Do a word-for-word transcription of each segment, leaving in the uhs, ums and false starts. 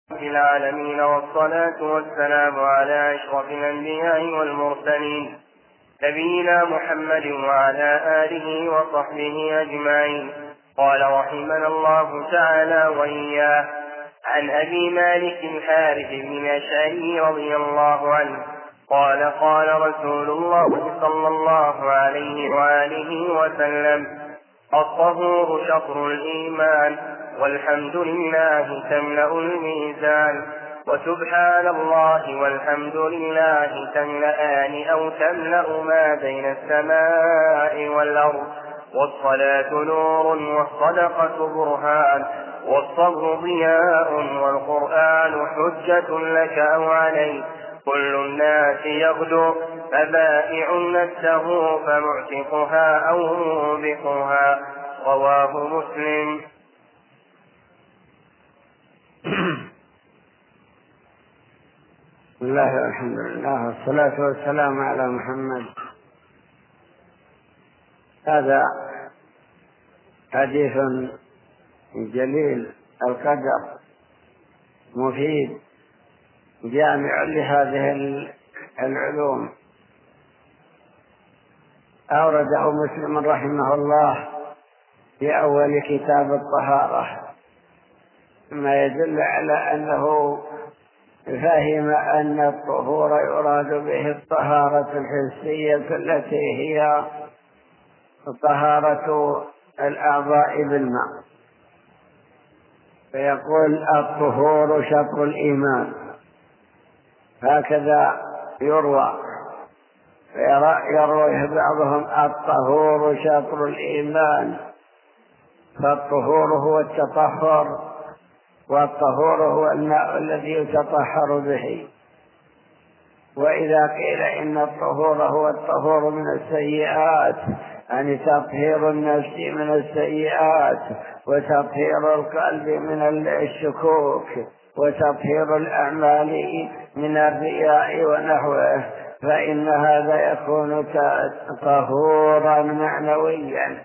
في العالمين، والصلاة والسلام على أشرف الأنبياء والمرسلين نبينا محمد وعلى آله وصحبه أجمعين. قال رحمنا الله تعالى وإياه: عن أبي مالك الحارث بن الأشعري رضي الله عنه قال: قال رسول الله صلى الله عليه وآله وسلم: الطهور شطر الإيمان، والحمد لله تملأ الميزان، وسبحان الله والحمد لله تملأان أو تملأ ما بين السماء والأرض، والصلاة نور والصدقة برهان، والصبر ضياء، والقرآن حجة لك أو عليك، كل الناس يغدو، فبائع نفسه فمعتقها أو موبقها. رواه مسلم. بسم الله والحمد لله والصلاة والسلام على محمد. هذا حديث جليل القدر مفيد جامع لهذه العلوم، أورده مسلم رحمه الله في أول كتاب الطهارة، ما يدل على أنه فهم أن الطهور يراد به الطهارة الحسية التي هي طهارة الأعضاء بالماء، فيقول الطهور شطر الإيمان، هكذا يروى، يرويه بعضهم الطهور شطر الإيمان، فالطهور هو التطهر، والطهور هو الماء الذي يتطهر به. وإذا قيل إن الطهور هو الطهور من السيئات، يعني تطهير النفس من السيئات، وتطهير القلب من الشكوك، وتطهير الأعمال من الرياء ونحوه، فإن هذا يكون طهورا معنويا.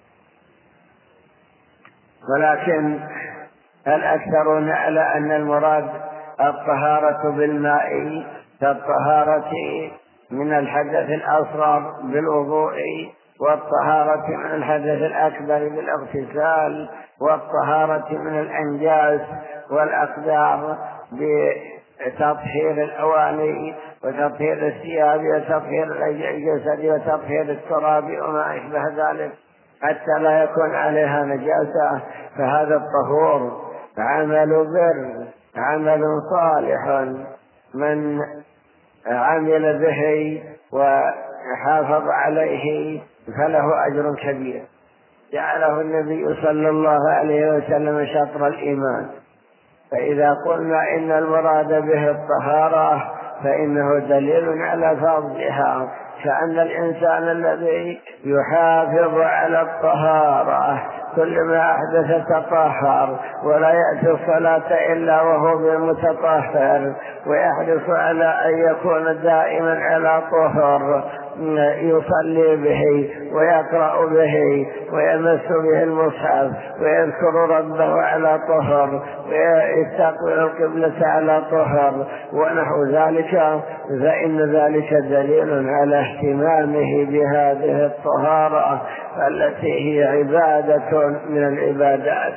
ولكن الأكثرون على أن المراد الطهارة بالماء كالطهارة من الحدث الأصغر بالوضوء، والطهارة من الحدث الأكبر بالاغتسال، والطهارة من الأنجاس والأقدار بتطهير الأواني، وتطهير الثياب، وتطهير الجسد، وتطهير التراب وما أشبه ذلك، حتى لا يكون عليها نجاسة. فهذا الطهور عمل بر، عمل صالح، من عمل به وحافظ عليه فله أجر كبير. جعله النبي صلى الله عليه وسلم شطر الإيمان. فإذا قلنا إن المراد به الطهارة فإنه دليل على فضلها، كأن الإنسان الذي يحافظ على الطهارة كلما أحدث تطهر، ولا يأتي الصلاة إلا وهو بالمتطهر، ويحرص على أن يكون دائما على طهر، يصلي به ويقرأ به ويمس به المصحف ويذكر ربه على طهر ويستقبل القبلة على طهر ونحو ذلك، فإن ذلك دليل على اهتمامه بهذه الطهارة التي هي عبادة من العبادات.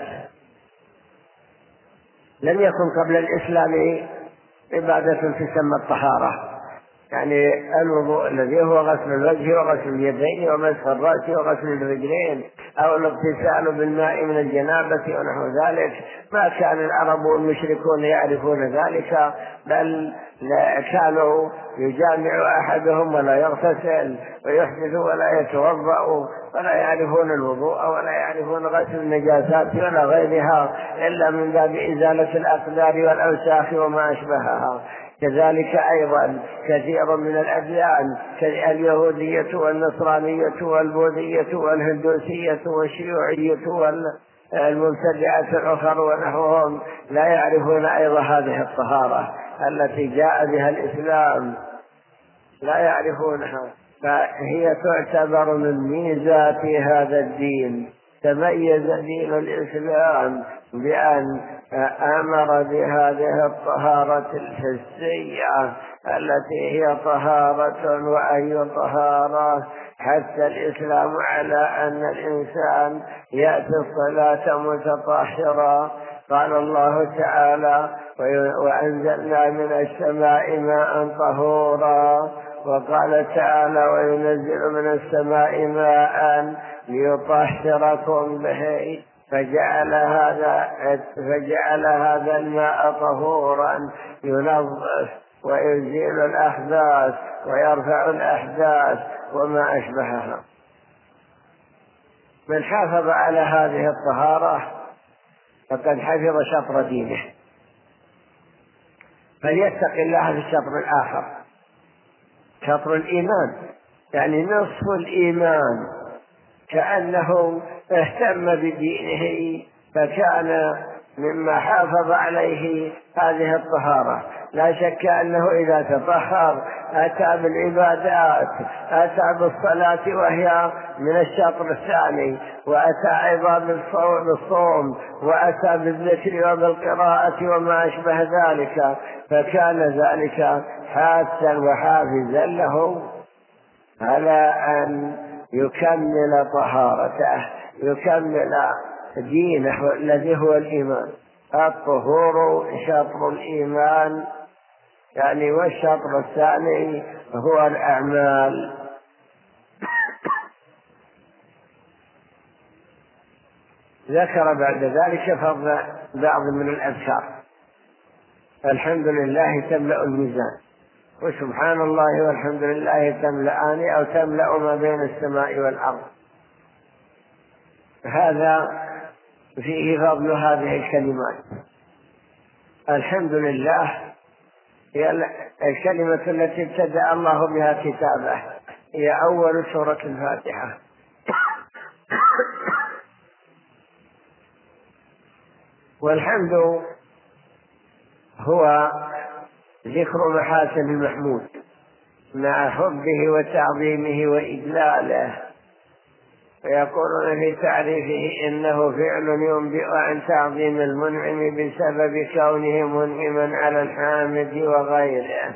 لم يكن قبل الإسلام عبادة تسمى الطهارة، يعني الوضوء الذي هو غسل الوجه وغسل اليدين ومسح الرأس وغسل الرجلين، أو الاغتسال بالماء من الجنابة ونحو ذلك، ما كان العرب والمشركون يعرفون ذلك، بل كانوا يجامع أحدهم ولا يغتسل ويحدث ولا يتوضأ، ولا يعرفون الوضوء ولا يعرفون غسل النجاسات ولا غيرها إلا من باب إزالة الأقدار والأوساخ وما أشبهها. كذلك أيضا كثير من الأديان كاليهودية والنصرانية والبوذية والهندوسية والشيوعية والمبتدعة الأخر ونحوهم لا يعرفون أيضا هذه الطهارة التي جاء بها الإسلام، لا يعرفونها، فهي تعتبر من ميزات هذا الدين، تميز دين الإسلام بأن أمر بهذه الطهارة الحسية التي هي طهارة وأي طهارة، حتى الإسلام على أن الإنسان يأتي الصلاة متطهرا. قال الله تعالى: وأنزلنا من السماء ماء طهورا. وقال تعالى: وينزل من السماء ماء ليطهركم به. فجعل هذا فجعل هذا الماء طهورا ينظف ويزيل الأحداث ويرفع الأحداث وما أشبهها. من حافظ على هذه الطهارة فقد حفظ شطر دينه، فليتق الله في الشطر الآخر، شطر الإيمان، يعني نصف الإيمان، كأنه اهتم بدينه فكان مما حافظ عليه هذه الطهارة. لا شك أنه إذا تطهر أتى بالعبادات، أتى بالصلاة وهي من الشطر الثاني، وأتى أيضا بالصوم، وأتى بالذكر وبالقراءة وما أشبه ذلك، فكان ذلك حاثا وحافزا له على أن يكمل طهارته، يكمل دينه الذي هو الإيمان. الطهور شطر الإيمان، يعني والشطر الثاني هو الأعمال. ذكر بعد ذلك فضل بعض من الأذكار: الحمد لله تملأ الميزان، وسبحان الله والحمد لله تملأان أو تملأ ما بين السماء والأرض. هذا فيه فضل هذه الكلمات. الحمد لله هي الكلمة التي ابتدأ الله بها كتابه، هي أول سورة الفاتحة. والحمد هو ذكر محاسن المحمود مع حبه وتعظيمه وإجلاله. ويقولون في تعريفه إنه فعل ينبئ عن تعظيم المنعم بسبب كونه منعما على الحامد وغيره.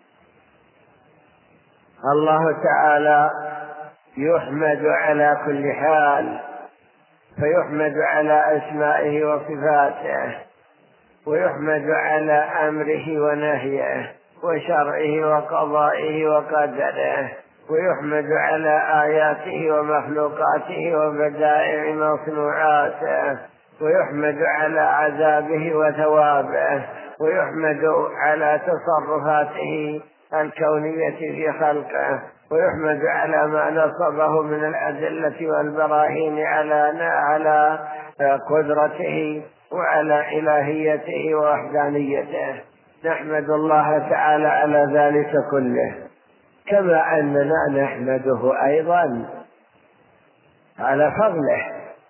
الله تعالى يحمد على كل حال، فيحمد على أسمائه وصفاته، ويحمد على أمره ونهيه وشرعه وقضائه وقدره، ويحمد على آياته ومخلوقاته وبدائع مصنوعاته، ويحمد على عذابه وثوابه، ويحمد على تصرفاته الكونية في خلقه، ويحمد على ما نصبه من الأدلة والبراهين على على قدرته وعلى إلهيته ووحدانيته. نحمد الله تعالى على ذلك كله، كما أننا نحمده أيضا على فضله،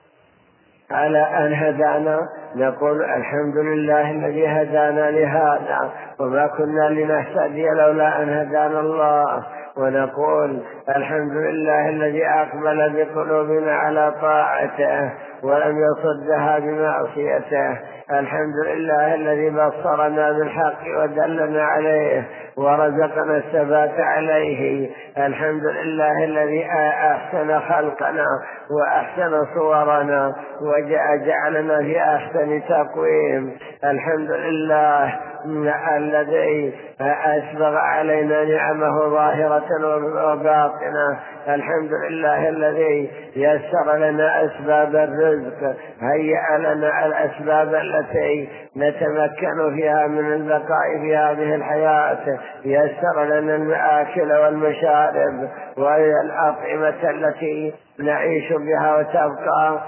على أن هدانا. نقول الحمد لله الذي هدانا لهذا وما كنا لنهتدي لولا أن هدانا الله. ونقول الحمد لله الذي أقبل بقلوبنا على طاعته ولم يصدها بمعصيته. الحمد لله الذي بصرنا بالحق ودلنا عليه ورزقنا الثبات عليه. الحمد لله الذي أحسن خلقنا وأحسن صورنا وجعلنا في أحسن تقويم. الحمد لله الذي أسبغ علينا نعمه ظاهرة وباطنة. الحمد لله الذي يسر لنا أسباب الرزق، هيأ لنا الأسباب التي نتمكن فيها من البقاء في هذه الحياة، يسر لنا المآكل والمشارب والأطعمة التي نعيش بها وتبقى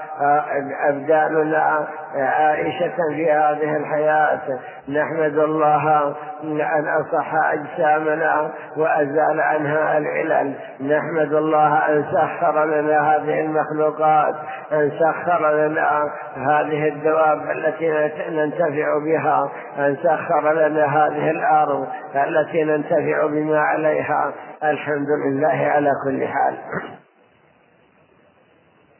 أبداننا عائشة في هذه الحياة. نحمد الله أن أصح أجسامنا وأزال عنها العلل. نحمد الله أن سخر لنا هذه المخلوقات، أن سخر لنا هذه الدواب التي ننتفع بها، أن سخر لنا هذه الأرض التي ننتفع بما عليها. الحمد لله على كل حال.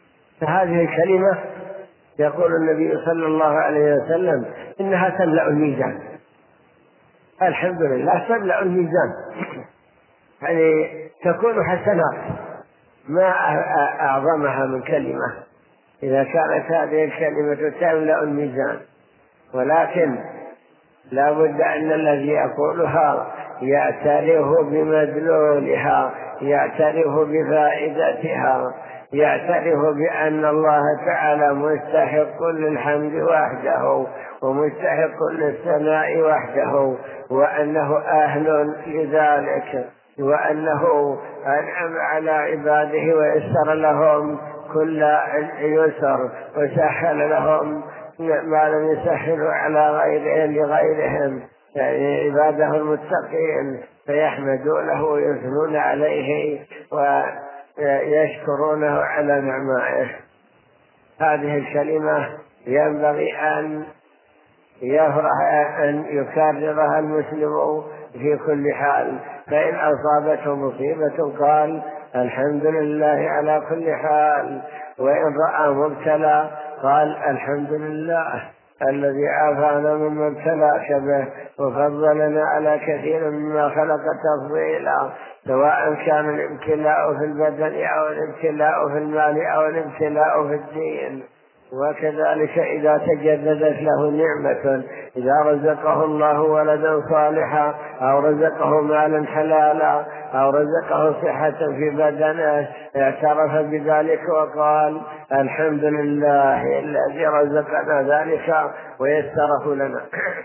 فهذه الكلمة يقول النبي صلى الله عليه وسلم إنها تملأ الميزان. الحمد لله تملأ الميزان، يعني تكون حسنات ما أعظمها من كلمة إذا كانت هذه الكلمة تملأ الميزان. ولكن لا بد أن الذي يقولها يعترف بمدلولها، يعترف بفائدتها، يعترف بأن الله تعالى مستحق للحمد وحده ومستحق للثناء وحده، وأنه أهل لذلك، وأنه أنعم على عباده ويسر لهم كل يسر وسهل لهم ما لم يسهلوا على غيرهم لغيرهم، يعني عباده المتقين فيحمدونه ويثنون عليه ويشكرونه على نعمائه. هذه الكلمة ينبغي أن يفرح أن يكررها المسلم في كل حال، فإن أصابته مصيبة قال الحمد لله على كل حال، وإن رأى مبتلى قال الحمد لله الذي عافانا مما ابتلاك به وفضلنا على كثير مما خلق تفضيلا، سواء كان الابتلاء في البدن أو الابتلاء في المال أو الابتلاء في الدين. وكذلك إذا تجددت له نعمة، إذا رزقه الله ولدا صالحا أو رزقه مالا حلالا أو رزقه صحة في بدنه، اعترف بذلك وقال الحمد لله الذي رزقنا ذلك ويسره لنا.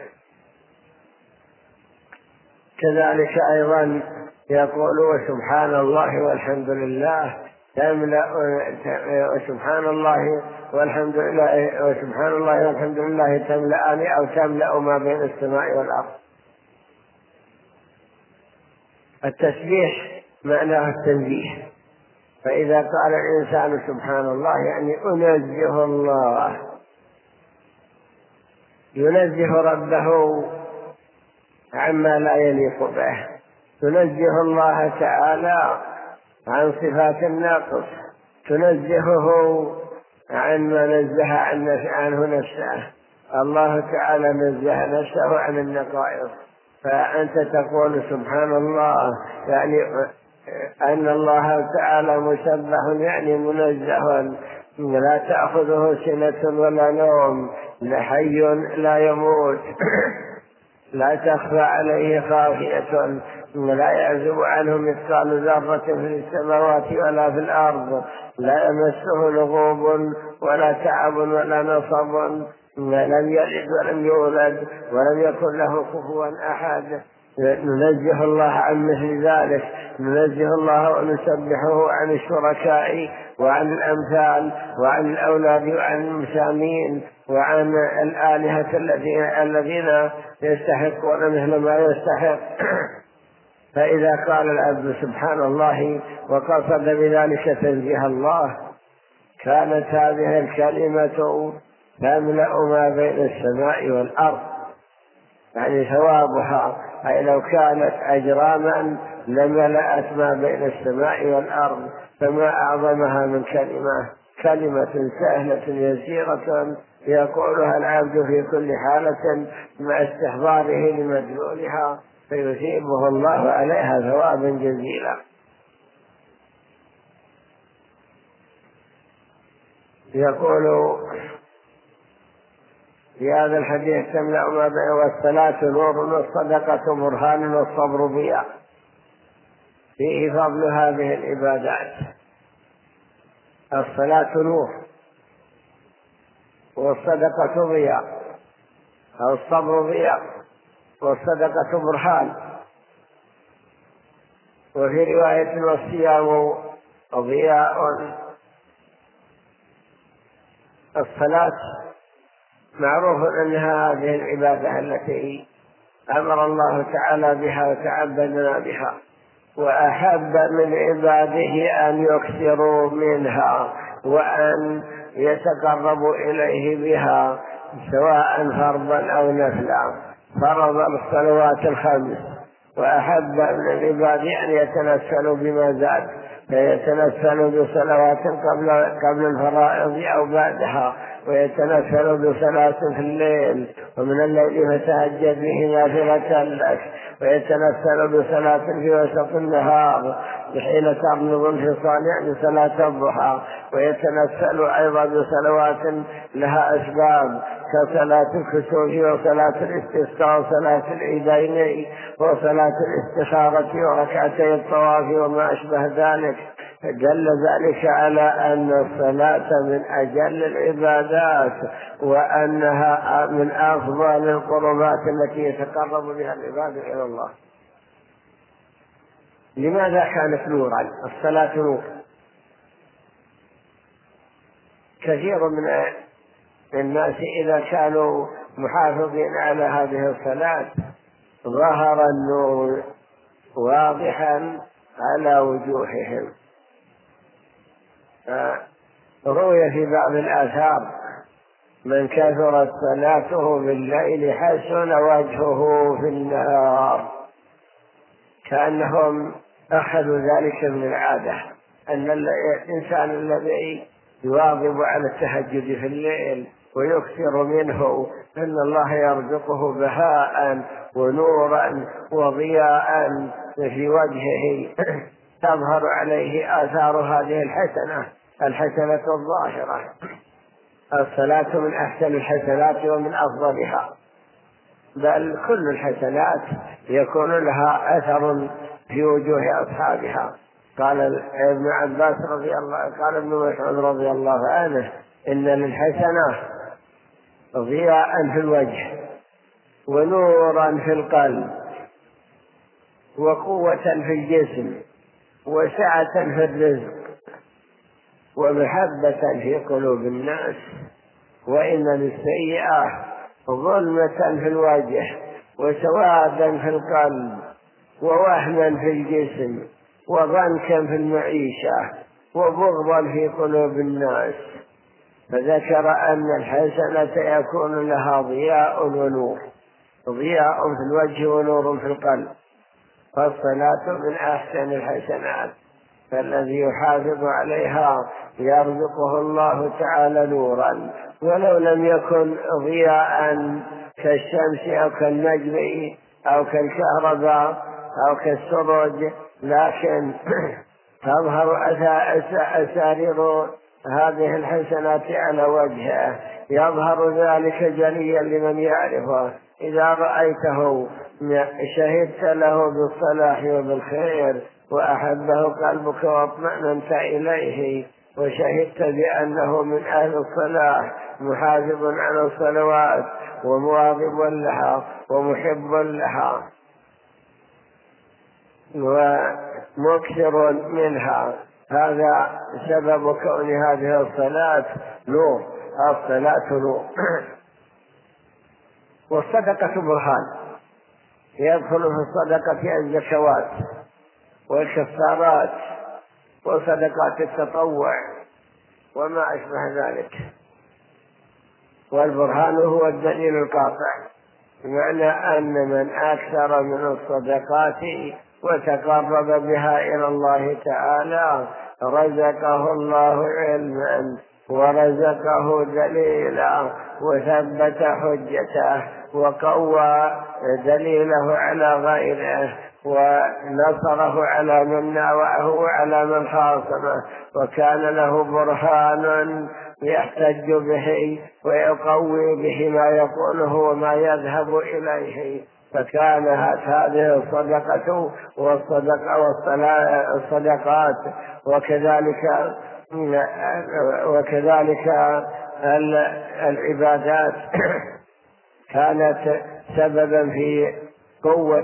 كذلك أيضا يقول وسبحان الله والحمد لله تملأ، وسبحان الله والحمد لله وسبحان الله والحمد لله تملأان أو تملأ ما بين السماء والأرض. التسبيح معناه التنزيه، فإذا قال الإنسان سبحان الله يعني أنزه الله، ينزه ربه عما لا يليق به، تنزه الله تعالى عن صفات الناقص، تنزهه عن ما نزه عنه نفسه. الله تعالى نزه نفسه عن النقائص، فأنت تقول سبحان الله يعني أن الله تعالى مسبح يعني منزه، لا تأخذه سنة ولا نوم، حي لا يموت، لا تخفى عليه خافية، لا يعزب عنه مثقال ذرة في السماوات ولا في الأرض، لا يمسه لغوب ولا تعب ولا نصب، لم يلد ولم يولد ولم يكن له كفوا أحد. ننزه الله عن مثل ذلك، ننزه الله ونسبحه عن الشركاء وعن الأمثال وعن الأولاد وعن المسامين وعن الآلهة الذين يستحقون مثل ما يستحق. فإذا قال العبد سبحان الله وقصد بذلك تنزيه الله، كانت هذه الكلمة تملأ ما بين السماء والأرض، يعني ثوابها، أي لو كانت أجراما لملأت ما بين السماء والأرض، فما أعظمها من كلمة كلمة سهلة يسيرة يقولها العبد في كل حالة مع استحضاره لمدلولها، فيثيبه الله عليها ثوابا جزيلا. يقول في هذا الحديث تملأ ما بين والصلاة نور والصدقة برهان والصبر ضياء. فيه فضل هذه العبادات. الصلاة نور والصدقة ضياء أو الصبر ضياء والصدقة برهان. وفي رواية والصيام ضياء. الصلاة معروف أنها هذه العبادة التي أمر الله تعالى بها وتعبدنا بها، وأحب من عباده أن يكثروا منها وأن يتقربوا إليه بها، سواء فرضا أو نفلا. فرض الصلوات الخمس وأحب من العباد أن يتنفلوا بما زاد، فيتنفل بصلوات قبل قبل الفرائض أو بعدها، ويتنفل بصلاة في الليل، ومن الليل فتهجد به نافلة لك، ويتنفل بصلاة في وسط النهار حين تغلب الفصال يعني صلاة الضحى، ويتنفل أيضا بصلوات لها أسباب كصلاة الكسوف وصلاة الاستسقاء وصلاة العيدين وصلاة الاستخارة وركعتي الطواف وما أشبه ذلك. دل ذلك على أن الصلاة من أجل العبادات، وأنها من أفضل القربات التي يتقرب بها العباد إلى الله. لماذا كانت نورا؟ الصلاة نور. كثير من الناس إذا كانوا محافظين على هذه الصلاة ظهر النور واضحا على وجوههم. روي في بعض الآثار: من كثرت صلاته بالليل حسن وجهه في النهار. كأنهم أخذوا ذلك من العادة، أن الإنسان الذي يواظب على التهجد في الليل ويكثر منه أن الله يرزقه بهاء ونورا وضياء في وجهه تظهر عليه آثار هذه الحسنة الحسنة الظاهرة. الصلاة من أحسن الحسنات ومن أفضلها، بل كل الحسنات يكون لها أثر في وجوه أصحابها. قال ابن عباس رضي الله قال ابن مسعود رضي الله عنه: إن للحسنة ضياء في الوجه ونورا في القلب وقوة في الجسم وسعة في الرزق ومحبة في قلوب الناس. وإن للسيئة ظلمة في الوجه وسوادا في القلب ووهنا في الجسم وضنكا في المعيشة وبغضا في قلوب الناس. فذكر أن الحسنة يكون لها ضياء ونور، ضياء في الوجه ونور في القلب. فالصلاة من أحسن الحسنات، فالذي يحافظ عليها يرزقه الله تعالى نورا، ولو لم يكن ضياء كالشمس أو كالنجم أو كالكهرباء أو كالسرج، لكن تظهر أسارير هذه الحسنات على وجهه، يظهر ذلك جليا لمن يعرفه. إذا رأيته شهدت له بالصلاح وبالخير وأحبه قلبك واطمأننت إليه، وشهدت بأنه من أهل الصلاح محافظ على الصلوات ومواظب لها ومحب لها ومكثر منها. هذا سبب كون هذه الصلاة نور. الصلاة نور. والصدقة برهان، يدخل في الصدقة الزكوات والكفارات وصدقات التطوع وما أشبه ذلك. والبرهان هو الدليل القاطع، بمعنى أن من أكثر من الصدقات وتقرب بها إلى الله تعالى رزقه الله علما ورزقه دليلا وثبت حجته وقوى دليله على غيره ونصره على من ناوعه وعلى من خاصمه، وكان له برهان يحتج به ويقوي به ما يقوله وما يذهب إليه. فكانت هذه الصدقة والصدقة والصدقات وكذلك وكذلك العبادات كانت سببا في قوة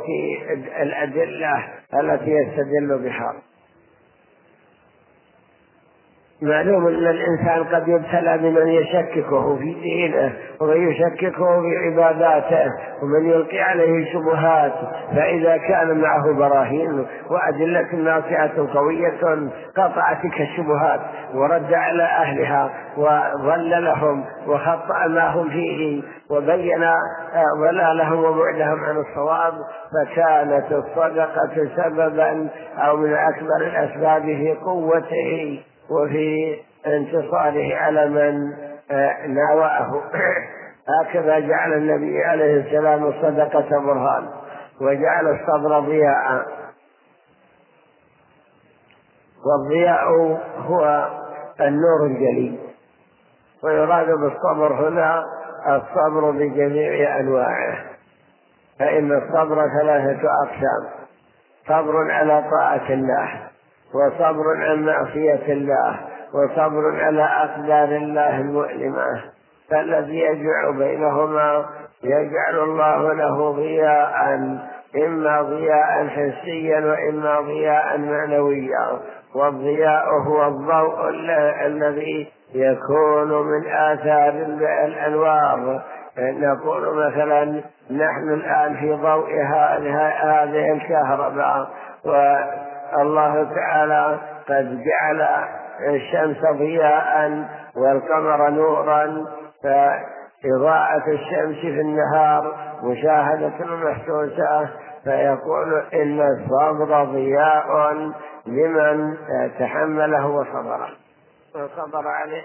الأدلة التي يستدل بها. معلوم أن الإنسان قد يبتلى بمن يشككه في دينه ومن يشككه في عباداته ومن يلقي عليه شبهات، فإذا كان معه براهين وأدلة ناصعة قوية قطع تلك الشبهات ورد على أهلها وضللهم وخطأ ما هم فيه وبين ضلالهم وبعدهم عن الصواب، فكانت الصدقة سببا أو من أكبر الأسباب في قوته وفي انتصاره على من ناوأه. هكذا جعل النبي عليه السلام الصدقة برهان وجعل الصبر ضياء، والضياء هو النور الجلي، ويراد بالصبر هنا الصبر بجميع أنواعه، فإن الصبر ثلاثة أقسام: صبر على طاعة الله، وصبر عن معصية الله، وصبر على أقدار الله المؤلمة. فالذي يجمع بينهما يجعل الله له ضياء، إما ضياء حسيا وإما ضياء معنويا. والضياء هو الضوء الذي يكون من آثار الأنوار. نقول مثلا نحن الآن في ضوء هذه الكهرباء، والله تعالى قد جعل الشمس ضياء والقمر نورا، فإضاءة الشمس في النهار مشاهدة محسوسة، فيقول إن الصبر ضياء لمن تحمله وصبره وصبر عليه.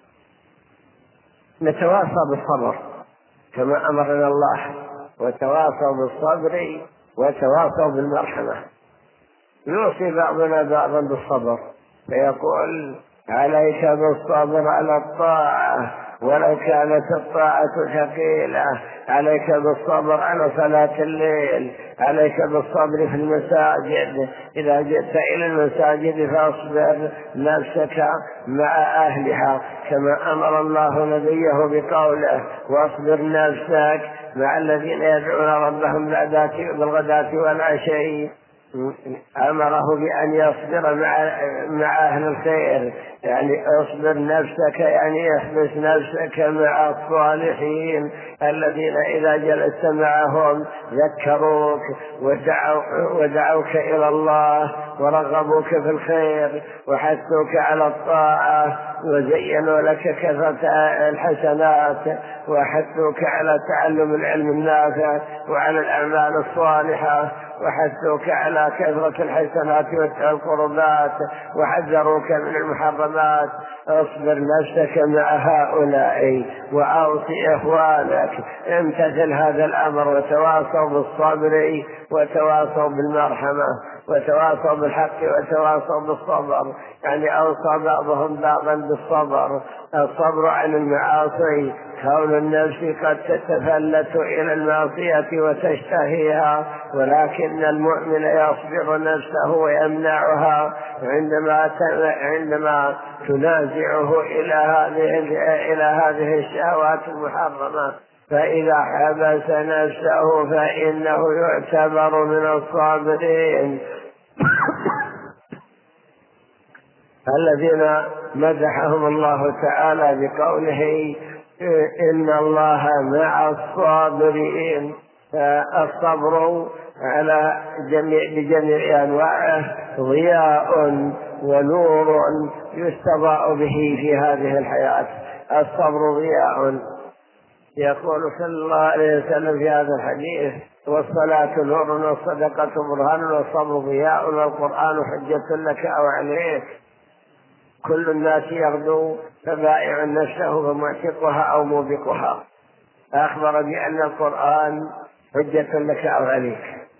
نتواصى بالصبر كما أمرنا الله، وتواصوا بالصبر وتواصوا بالمرحمة. يوصي بعضنا بعضا بالصبر فيقول: عليك بالصبر على الطاعة ولو كانت الطاعة ثقيلة، عليك بالصبر على صلاة الليل، عليك بالصبر في المساجد، إذا جئت إلى المساجد فاصبر نفسك مع أهلها، كما أمر الله نبيه بقوله: واصبر نفسك مع الذين يدعون ربهم بالغداة والعشي. أمره بأن يصبر مع مع أهل الخير، يعني اصبر نفسك يعني احبس نفسك مع الصالحين الذين إذا جلست معهم ذكروك ودعوا ودعوك إلى الله ورغبوك في الخير وحثوك على الطاعة وزينوا لك كثرة الحسنات وحثوك على تعلم العلم النافع وعلى الأعمال الصالحة وحثوك على كثرة الحسنات والقربات وحذروك من المحرمات. اصبر نفسك مع هؤلاء وأوصي إخوانك، امتثل هذا الأمر وتواصوا بالصبر وتواصوا بالمرحمة وتواصوا بالحق وتواصوا بالصبر. يعني أوصى بعضهم بعضا بالصبر. الصبر عن المعاصي، كون النفس قد تتفلت إلى المعصية وتشتهيها، ولكن المؤمن يصبر نفسه ويمنعها عندما عندما تنازعه إلى هذه إلى هذه الشهوات المحرمة. فإذا حبس نفسه فإنه يعتبر من الصابرين الذين مدحهم الله تعالى بقوله: إن الله مع الصابرين. فالصبر على جميع بجميع أنواعه ضياء ونور يستضاء به في هذه الحياة. الصبر ضياء. يقول صلى الله عليه وسلم في هذا الحديث: والصلاة نور والصدقة برهان والصبر ضياء والقرآن حجة لك أو عليك. كل الناس يغدو فبائع نفسه فمعتقها أو موبقها. أخبر بأن القرآن حجة لك أو عليك،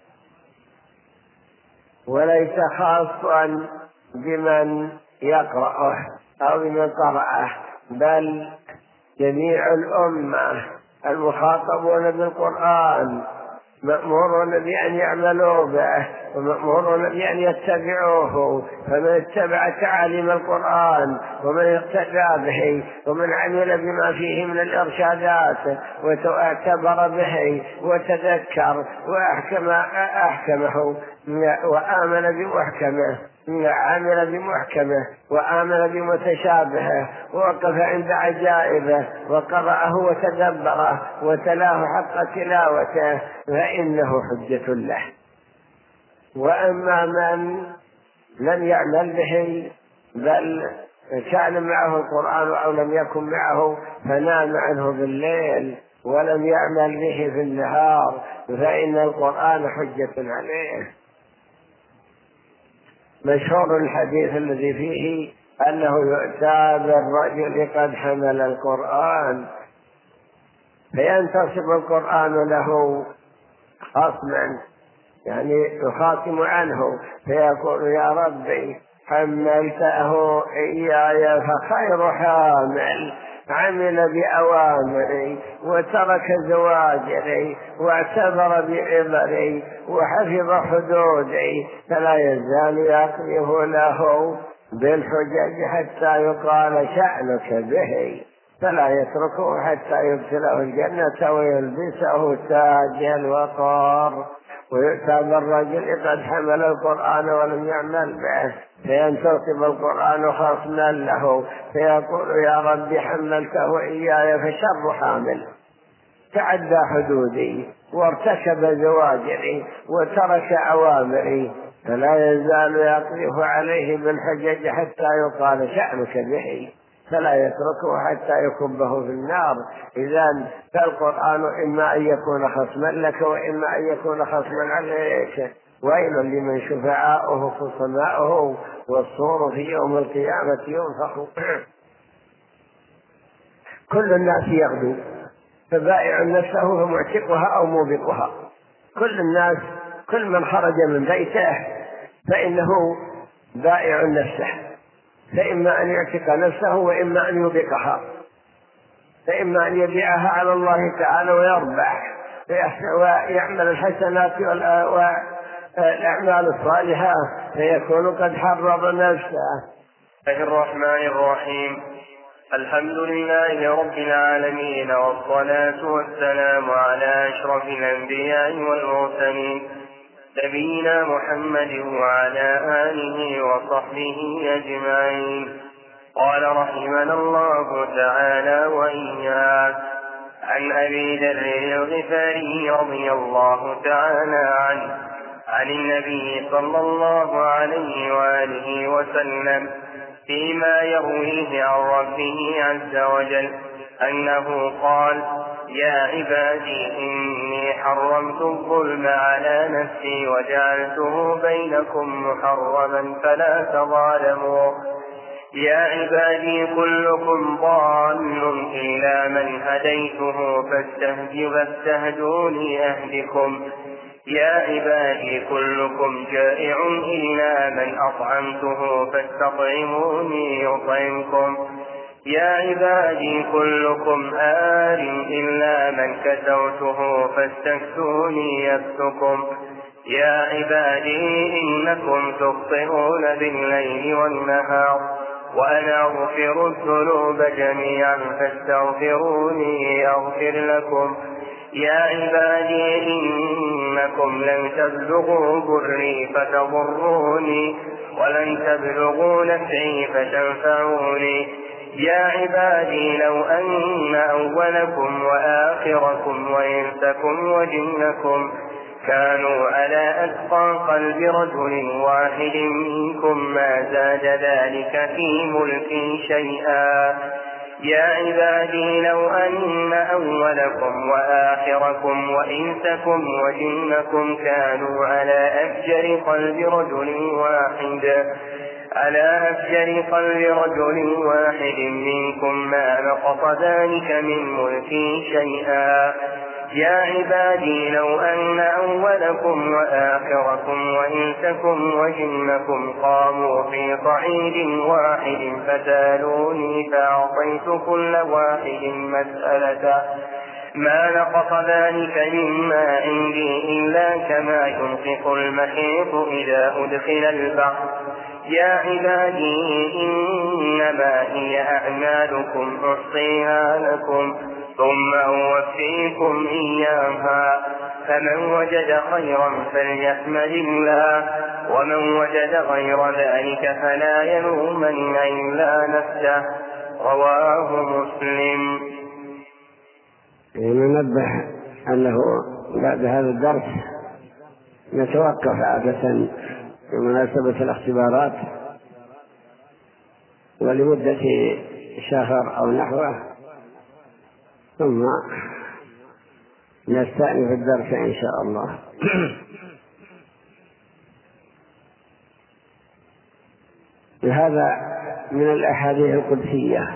وليس خاصا بمن يقرأه أو بمن قرأه، بل جميع الأمة المخاطبون بالقرآن مأمورون بأن يعملوا به ومأمورون بأن يتبعوه. فمن اتبع تعاليم القرآن ومن اقتدى به ومن عمل بما فيه من الإرشادات واعتبر به وتذكر وأحكم أحكمه وآمن بمحكمه عمل بمحكمه وآمن بمتشابهه ووقف عند عجائبه وقرأه وتدبره وتلاه حق تلاوته فإنه حجة له. وأما من لم يعمل به بل كان معه القرآن أو لم يكن معه فنام عنه بالليل ولم يعمل به في النهار فإن القرآن حجة عليه. مشهور الحديث الذي فيه أنه يؤتى بالرجل قد حمل القرآن فينتصب القرآن له خصما، يعني يخاصم عنه فيقول يا ربي حملته إياي فخير حامل، عمل بأوامري وترك زواجري واعتبر بعبري وحفظ حدودي، فلا يزال يقذف له بالحجج حتى يقال شأنك به، فلا يتركه حتى يدخله الجنة ويلبسه تاج الوقار. ويؤتى بالرجل قد حمل القرآن ولم يعمل به فينتصب القرآن خصما له فيقول يا رب حملته إياي فشر حامل، تعدى حدودي وارتكب زواجري وترك أوامري، فلا يزال يقذف عليه بالحجج حتى يقال شأنك به، فلا يتركه حتى يكبه في النار. إذن فالقرآن إما أن يكون خصما لك وإما أن يكون خصما عليك. ويل لمن شفعاؤه خصماؤه والصور في يوم القيامة ينفخ. كل الناس يغدو فبائع نفسه فمعتقها أو موبقها. كل الناس كل من خرج من بيته فإنه بائع نفسه، فإما أن يعتق نفسه وإما أن يوبقها، فإما أن يبيعها على الله تعالى ويربح ويعمل الحسنات والأعمال الصالحة فيكون قد حرر نفسه. بسم الله الرحمن الرحيم. الحمد لله رب العالمين والصلاة والسلام على أشرف الأنبياء والمرسلين نبينا محمد وعلى آله وصحبه أجمعين. قال رحمنا الله تعالى وإياه عن أبي ذر الغفاري رضي الله تعالى عنه عن النبي صلى الله عليه وآله وسلم فيما يرويه عن ربه عز وجل أنه قال يا عبادي إني حرمت الظلم على نفسي وجعلته بينكم محرما فلا تظالموا. يا عبادي كلكم ضال إلا من هديته فاستهدوني أهدكم. يا عبادي كلكم جائع إلا من أطعمته فاستطعموني يطعمكم. يا عبادي كلكم آل إلا من كسوته فاستكسوني يكسكم. يا عبادي إنكم تخطئون بالليل والنهار وأنا أغفر الذنوب جميعا فاستغفروني أغفر لكم. يا عبادي إنكم لن تبلغوا ضري فتضروني ولن تبلغوا نفعي فتنفعوني. يا عبادي لو أن أولكم وآخركم وإنسكم وجنكم كانوا على أتقى قلب رجل واحد منكم ما زاد ذلك في ملكي شيئا. يا عبادي لو أن أولكم وآخركم وإنسكم وجنكم كانوا على أفجر قلب رجل واحد على أفجر قلب رجل واحد منكم ما نقص ذلك من ملكي شيئا. يا عبادي لو أن أولكم وآخركم وإنسكم وجنكم قاموا في صعيد واحد فسألوني فأعطيت كل واحد مسألته ما نقص ذلك مما عندي إلا كما ينفق المحيط إذا أدخل البحر. يا عبادي إنما هي أعمالكم أحصيها لكم ثم أوفيكم إياها فمن وجد خيرا فليحمد الله، ومن وجد غير ذلك فلا يلومن إلا نفسه. رواه مسلم. ننبه أنه بعد هذا الدرس نتوقف عادة بمناسبة الاختبارات ولمدة شهر أو نحوه، ثم نستأنف الدرس إن شاء الله. هذا من الأحاديث القدسية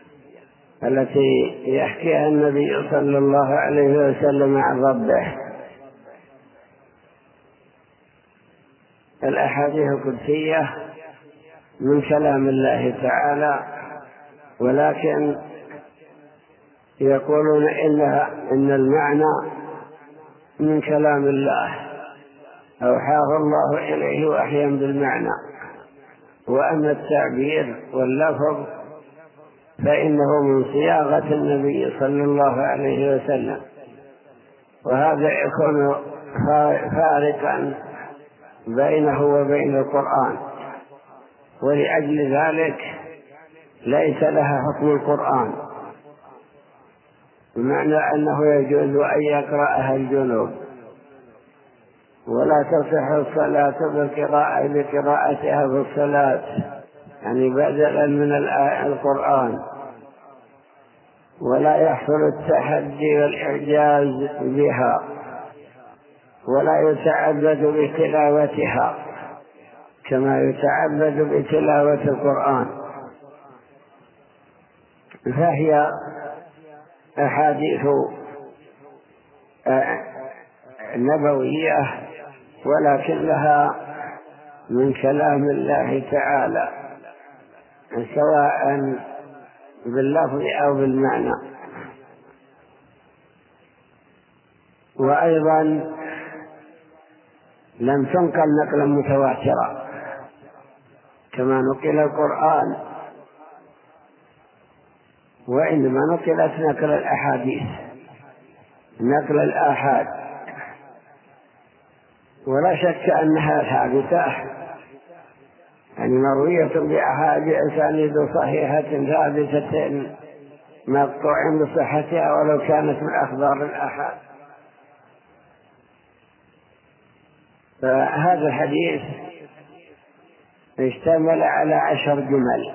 التي يحكيها النبي صلى الله عليه وسلم عن ربه. الأحاديث القدسية من كلام الله تعالى، ولكن يقولون إنها إن المعنى من كلام الله أوحاه الله إليه وحيا بالمعنى، وأما التعبير واللفظ فإنه من صياغة النبي صلى الله عليه وسلم، وهذا يكون فارقا بينه وبين القرآن، ولأجل ذلك ليس لها حكم القرآن، بمعنى أنه يجوز أن يقرأها الجنوب، ولا تصح الصلاة بالقراءة بقراءتها في الصلاة، يعني بدلا من القرآن، ولا يحصل التحدي والإعجاز بها، ولا يتعبد بتلاوتها كما يتعبد بتلاوة القرآن. فهي أحاديث نبوية، ولكنها من كلام الله تعالى سواء باللفظ أو بالمعنى. وأيضا لم تنقل نقلا متواترا كما نقل القرآن، وإنما نقلت نقل الأحاديث، نقل الآحاد، ولا شك أنها ثابتة، يعني مروية بأسانيد صحيحة ثابتة مقطوع بصحتها ولو كانت من أخبار الآحاد. فهذا الحديث اشتمل على عشر جمل،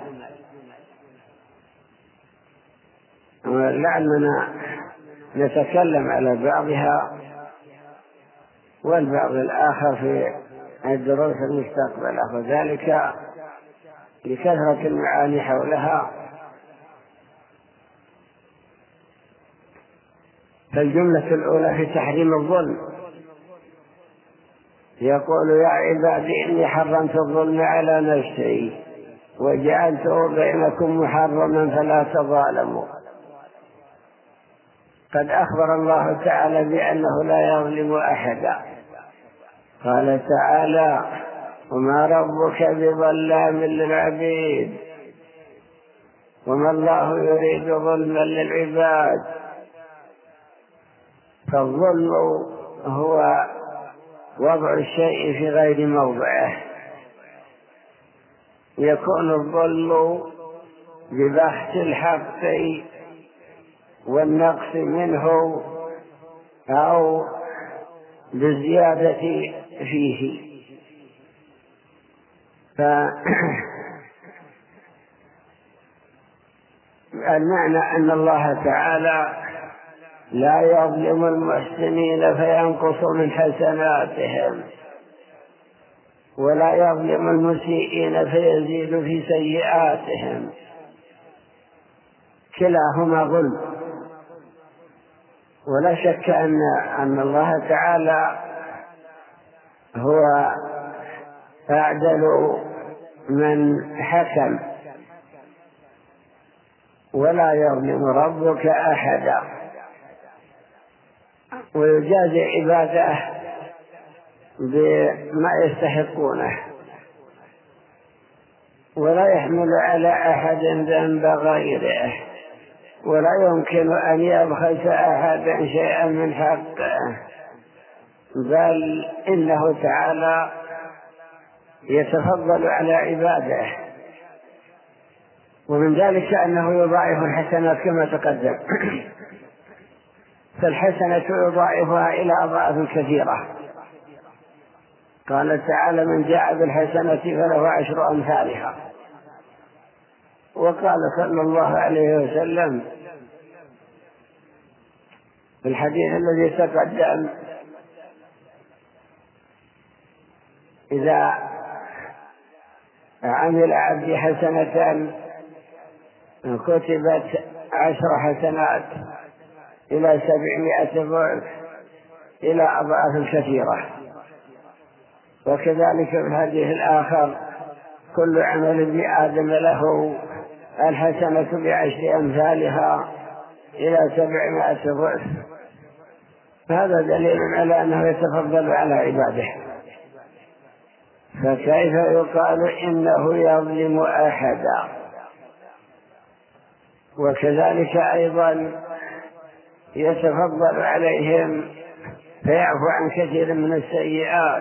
ولعلنا نتكلم على بعضها والبعض الآخر في الدروس المستقبلة، وذلك لكثرة المعاني حولها. فالجملة الأولى في تحريم الظلم، يقول: يا عبادي إني حرمت الظلم على نفسي وجعلته بينكم محرما فلا تظالموا. قد أخبر الله تعالى بأنه لا يظلم أحدا، قال تعالى: وما ربك بظلام للعبيد، وما الله يريد ظلما للعباد. فالظلم هو وضع الشيء في غير موضعه، يكون الظلم ببحث الحق والنقص منه أو بالزيادة فيه. فالمعنى أن الله تعالى لا يظلم المحسنين فينقص من حسناتهم، ولا يظلم المسيئين فيزيد في سيئاتهم، كلاهما ظلم. ولا شك أن أن الله تعالى هو أعدل من حكم، ولا يظلم ربك أحدا، ويجازي عباده بما يستحقونه، ولا يحمل على أحد ذنب غيره، ولا يمكن أن يبخس أحدا شيئا من حقه، بل إنه تعالى يتفضل على عباده، ومن ذلك أنه يضاعف الحسنات كما تقدم. فالحسنة يضاعفها إلى أضعاف كثيرة. قال تعالى: من جاء بالحسنة فله عشر أمثالها. وقال صلى الله عليه وسلم في الحديث الذي تقدم: إذا عمل عبدي حسنة كتبت عشر حسنات إلى سبعمائة ضعف إلى أضعاف كثيرة. وكذلك في الحديث الآخر: كل عمل ابن آدم له الحسنة بعشر أمثالها إلى سبعمائة ضعف. هذا دليل على أنه يتفضل على عباده. فكيف يقال إنه يظلم أحدا؟ وكذلك أيضا يتفضل عليهم فيعفو عن كثير من السيئات،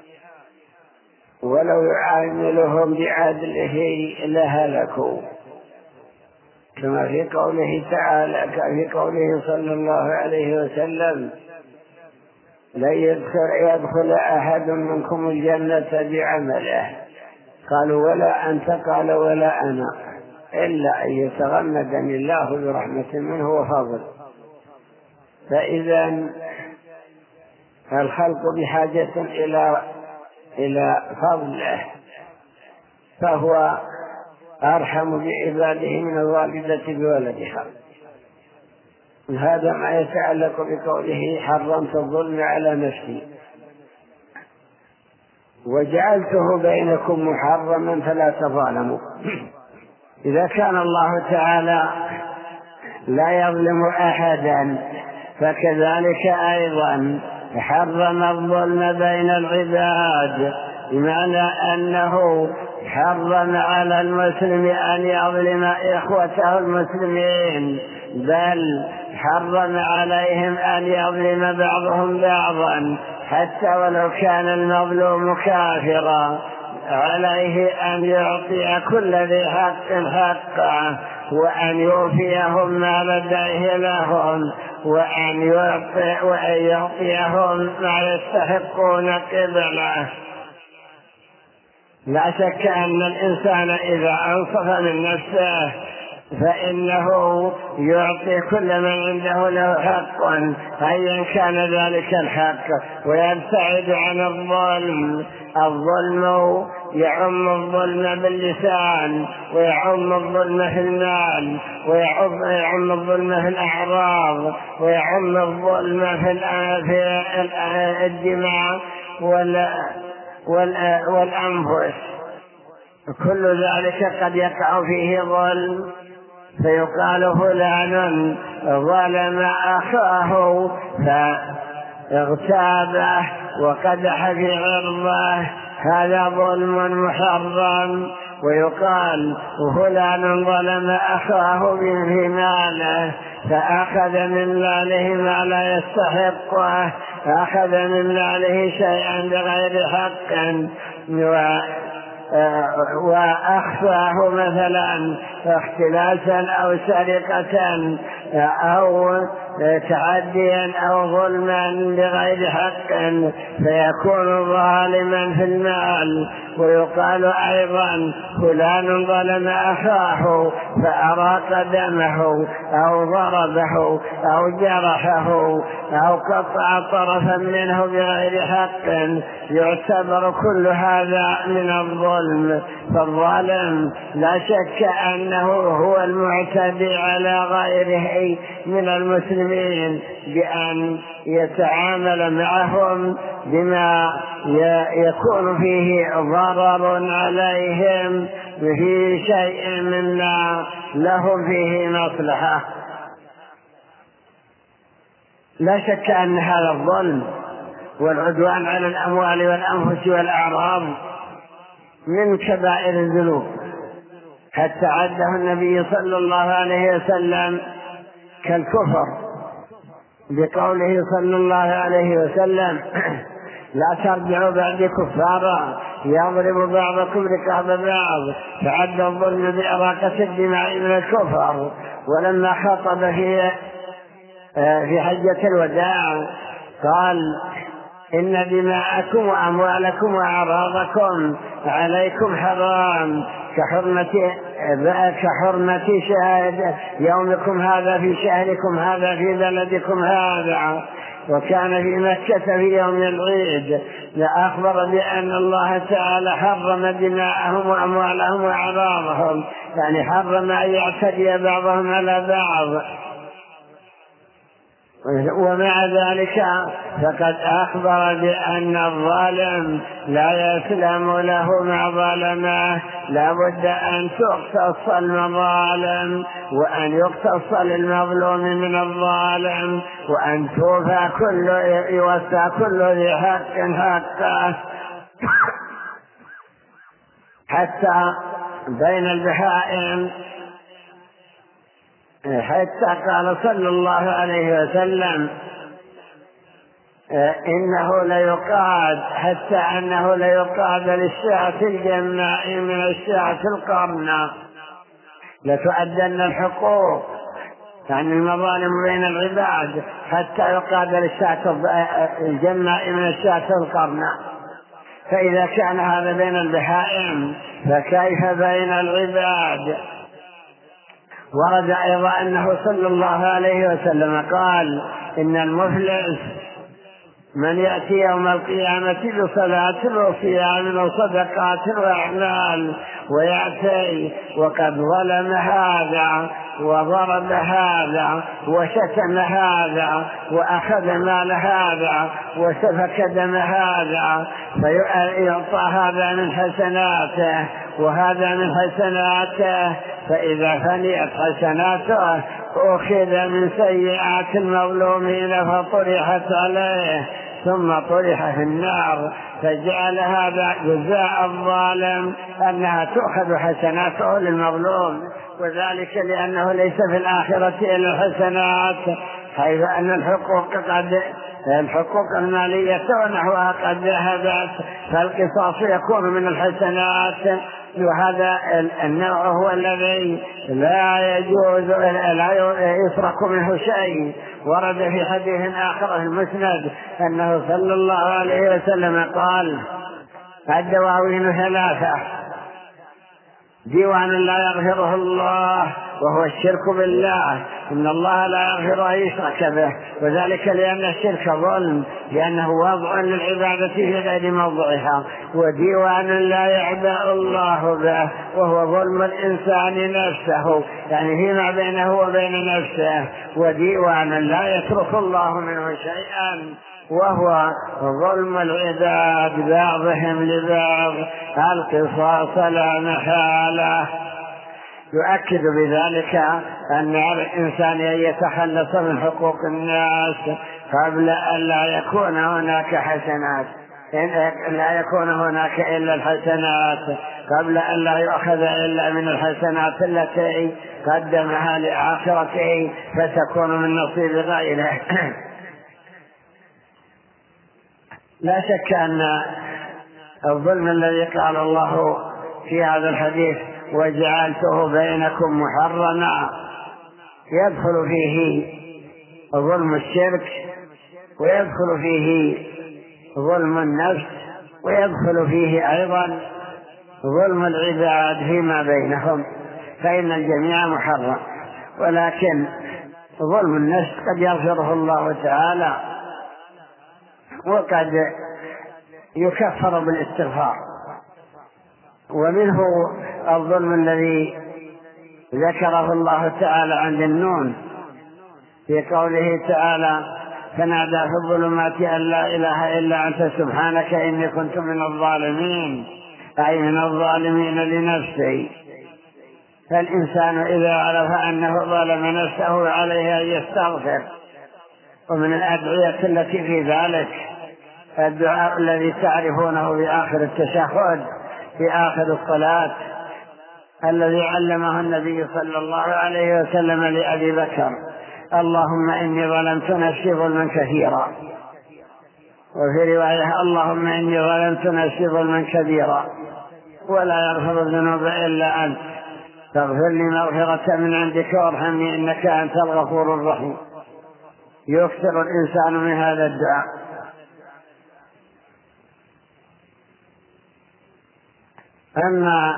ولو يعاملهم بعدله لهلكوا، كما في قوله تعالى في قوله صلى الله عليه وسلم: لن يدخل أحد منكم الجنة بعمله. قالوا: ولا أنت؟ قال: ولا أنا، إلا أن يتغمدني الله برحمة منه وفضل. فإذا الخلق بحاجة إلى إلى فضله، فهو أرحم بعباده من الوالدة بولدها. هذا ما يتعلق بقوله: حرمت الظلم على نفسي وجعلته بينكم محرما فلا تظالموا. إذا كان الله تعالى لا يظلم أحدا، فكذلك أيضا حرم الظلم بين العباد، بمعنى أنه حرم على المسلم أن يظلم إخوته المسلمين، بل حرم عليهم أن يظلم بعضهم بعضا، حتى ولو كان المظلوم كافرا عليه أن يعطي كل ذي حق حقه، وأن يوفيهم ما لديه لهم، وأن يعطي وأن يعطيهم ما يستحقون قبله. لا شك أن الإنسان إذا أنصف من نفسه فإنه يعطي كل من عنده له حق أيا كان ذلك الحق، ويبتعد عن الظلم. الظلم يعم الظلم باللسان، ويعم الظلم في المال، ويعم الظلم في الأعراض، ويعم الظلم في الدماء والأنفس. كل ذلك قد يقع فيه ظلم، فيقال فلان ظلم أخاه فاغتابه وقدح في عرضه، هذا ظلم محرم. ويقال فلان ظلم أخاه في ماله فأخذ من ماله ما لا يستحقه، أخذ من ماله شيئا بغير حق وأخفاه مثلا اختلاسا أو سرقة أو تعديا أو ظلما بغير حق، فيكون ظالما في المال. ويقال أيضا فلان ظلم أخاه فأراق دمه أو ضربه أو جرحه أو قطع طرفا منه بغير حق، يعتبر كل هذا من الظلم. فالظالم لا شك أنه هو المعتدي على غيره من المسلمين بأن يتعامل معهم بما يكون فيه ضرر عليهم في شيء مما لهم فيه مصلحة. لا شك أن هذا الظلم والعدوان على الأموال والأنفس والأعراض من كبائر الذنوب، حتى عده النبي صلى الله عليه وسلم كالكفر، بقوله صلى الله عليه وسلم لا ترجعوا بعد كفارا يضرب بعضكم رقاب بعض، فعد الظلم بإراقة الدماء من الكفر. ولما خطب في في حجة الوداع قال إن دماءكم وأموالكم وأعراضكم عليكم حرام كحرمة كحرمة شهادة يومكم هذا في شهركم هذا في بلدكم هذا. وكان في مكة في يوم العيد لأخبر بأن الله تعالى حرم دماءهم وأموالهم وأعراضهم، يعني حرم أن يعتدي بعضهم على بعض. ومع ذلك فقد أخبر بأن الظالم لا يسلم له مع ظلمه، لا بد أن تقتص المظالم وأن يقتص للمظلوم من الظالم، وأن توفى كل يوفى كل ذي حق حقه. حتى بين البهائم، حتى قال صلى الله عليه وسلم إنه ليقاد حتى أنه ليقاد للشاة الجماء من الشاة القرنى، لتؤدن الحقوق يعني المظالم بين العباد حتى يقاد للشاة الجماء من الشاة القرنى. فإذا كان هذا بين البهائم فكيف بين العباد؟ ورد أيضا أنه صلى الله عليه وسلم قال إن المفلس من يأتي يوم القيامة بصلاة وصيام وصدقات وأعمال، ويأتي وقد ظلم هذا وضرب هذا وشتم هذا وأخذ مال هذا وسفك دم هذا، فيعطى هذا من حسناته وهذا من حسناته، فإذا فنيت حسناته أخذ من سيئات المظلومين فطرحت عليه ثم طرح في النار. فجعل هذا جزاء الظالم أنها تؤخذ حسناته للمظلوم، وذلك لأنه ليس في الآخرة إلا الحسنات، حيث أن الحقوق قد الحقوق المالية ونحوها قد ذهبت، فالقصاص يكون من الحسنات. وهذا النوع هو الذي لا يجوز لا يسرق منه شيء. ورد في حديث آخر المسند أنه صلى الله عليه وسلم قال الدواوين ثلاثة: ديوان لا يغفره الله وهو الشرك بالله، إن الله لا يغفر أن يشرك به، وذلك لأن الشرك ظلم، لأنه وضع للعبادة في غير موضعها. وديوان لا يعبأ الله به وهو ظلم الإنسان نفسه، يعني فيما بينه وبين نفسه. وديوان لا يترك الله منه شيئا وهو ظلم العباد بعضهم لبعض، القصاص لا محالة. يؤكد بذلك أن على الإنسان أن يتخلص من حقوق الناس قبل أن لا يكون هناك حسنات، إن لا يكون هناك إلا الحسنات، قبل أن لا يؤخذ إلا من الحسنات التي قدمها لآخرته فتكون من نصيب غيره. لا شك أن الظلم الذي قال الله في هذا الحديث وجعلته بينكم محرما يدخل فيه ظلم الشرك، ويدخل فيه ظلم النفس، ويدخل فيه أيضا ظلم العباد فيما بينهم، فإن الجميع محرم. ولكن ظلم النفس قد يغفره الله تعالى وقد يكفر بالاستغفار. ومنه الظلم الذي ذكره الله تعالى عند النون في قوله تعالى: فنادى في الظلمات أن لا إله إلا أنت سبحانك إني كنت من الظالمين، أي من الظالمين لنفسه. فالإنسان إذا عرف أنه ظلم نفسه عليه أن يستغفر. ومن الأدعية التي في ذلك الدعاء الذي تعرفونه في آخر التشهد في آخر الصلاة، الذي علمه النبي صلى الله عليه وسلم لأبي بكر: اللهم إني ظلمت نفسي ظلما كثيرا، وفي رواية اللهم إني ظلمت نفسي ظلما كبيرا ولا يغفر الذنوب إلا أنت فاغفر لي مغفرة من عندك وارحمني إنك أنت الغفور الرحيم. يكثر الإنسان من هذا الدعاء. أما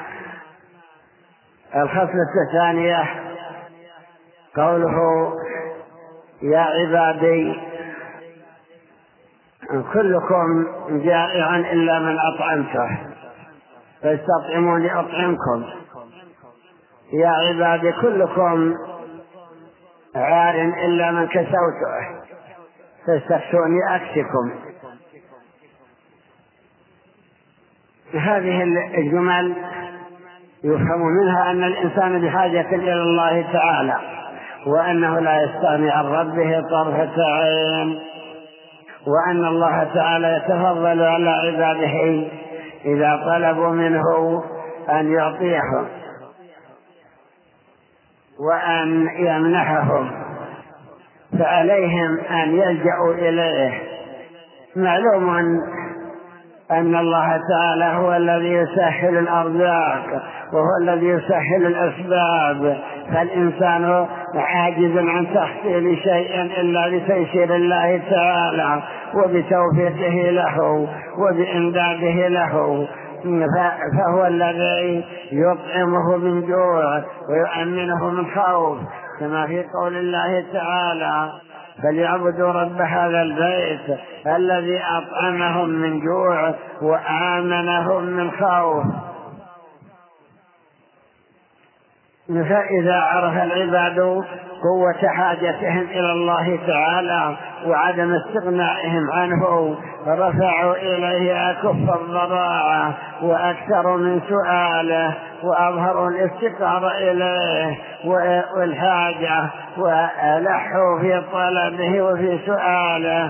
الخصلة الثانية قوله يا عبادي كلكم جائع إلا من أطعمته فاستطعموني أطعمكم. يا عبادي كلكم عار إلا من كسوته فاستكسوني أكسكم. هذه الجمل يفهم منها أن الإنسان بحاجة إلى الله تعالى، وأنه لا يستغني عن ربه طرفة عين، وأن الله تعالى يتفضل على عباده إذا طلبوا منه أن يعطيهم وأن يمنحهم، فعليهم أن يلجأوا إليه. معلوم أن الله تعالى هو الذي يسهل الأرزاق وهو الذي يسهل الأسباب، فالإنسان عاجز عن تحصيل شيء إلا بتيسير الله تعالى وبتوفيقه له وبإمداده له، فهو الذي يطعمه من جوع ويؤمنه من خوف، كما في قول الله تعالى فليعبدوا رب هذا البيت الذي أطعمهم من جوع وآمنهم من خوف. فإذا عرف العباد قوة حاجتهم إلى الله تعالى وعدم استغنائهم عنه رفعوا إليه أكف الضراعة وأكثروا من سؤاله وأظهروا الافتقار إليه والحاجة وألحوا في طلبه وفي سؤاله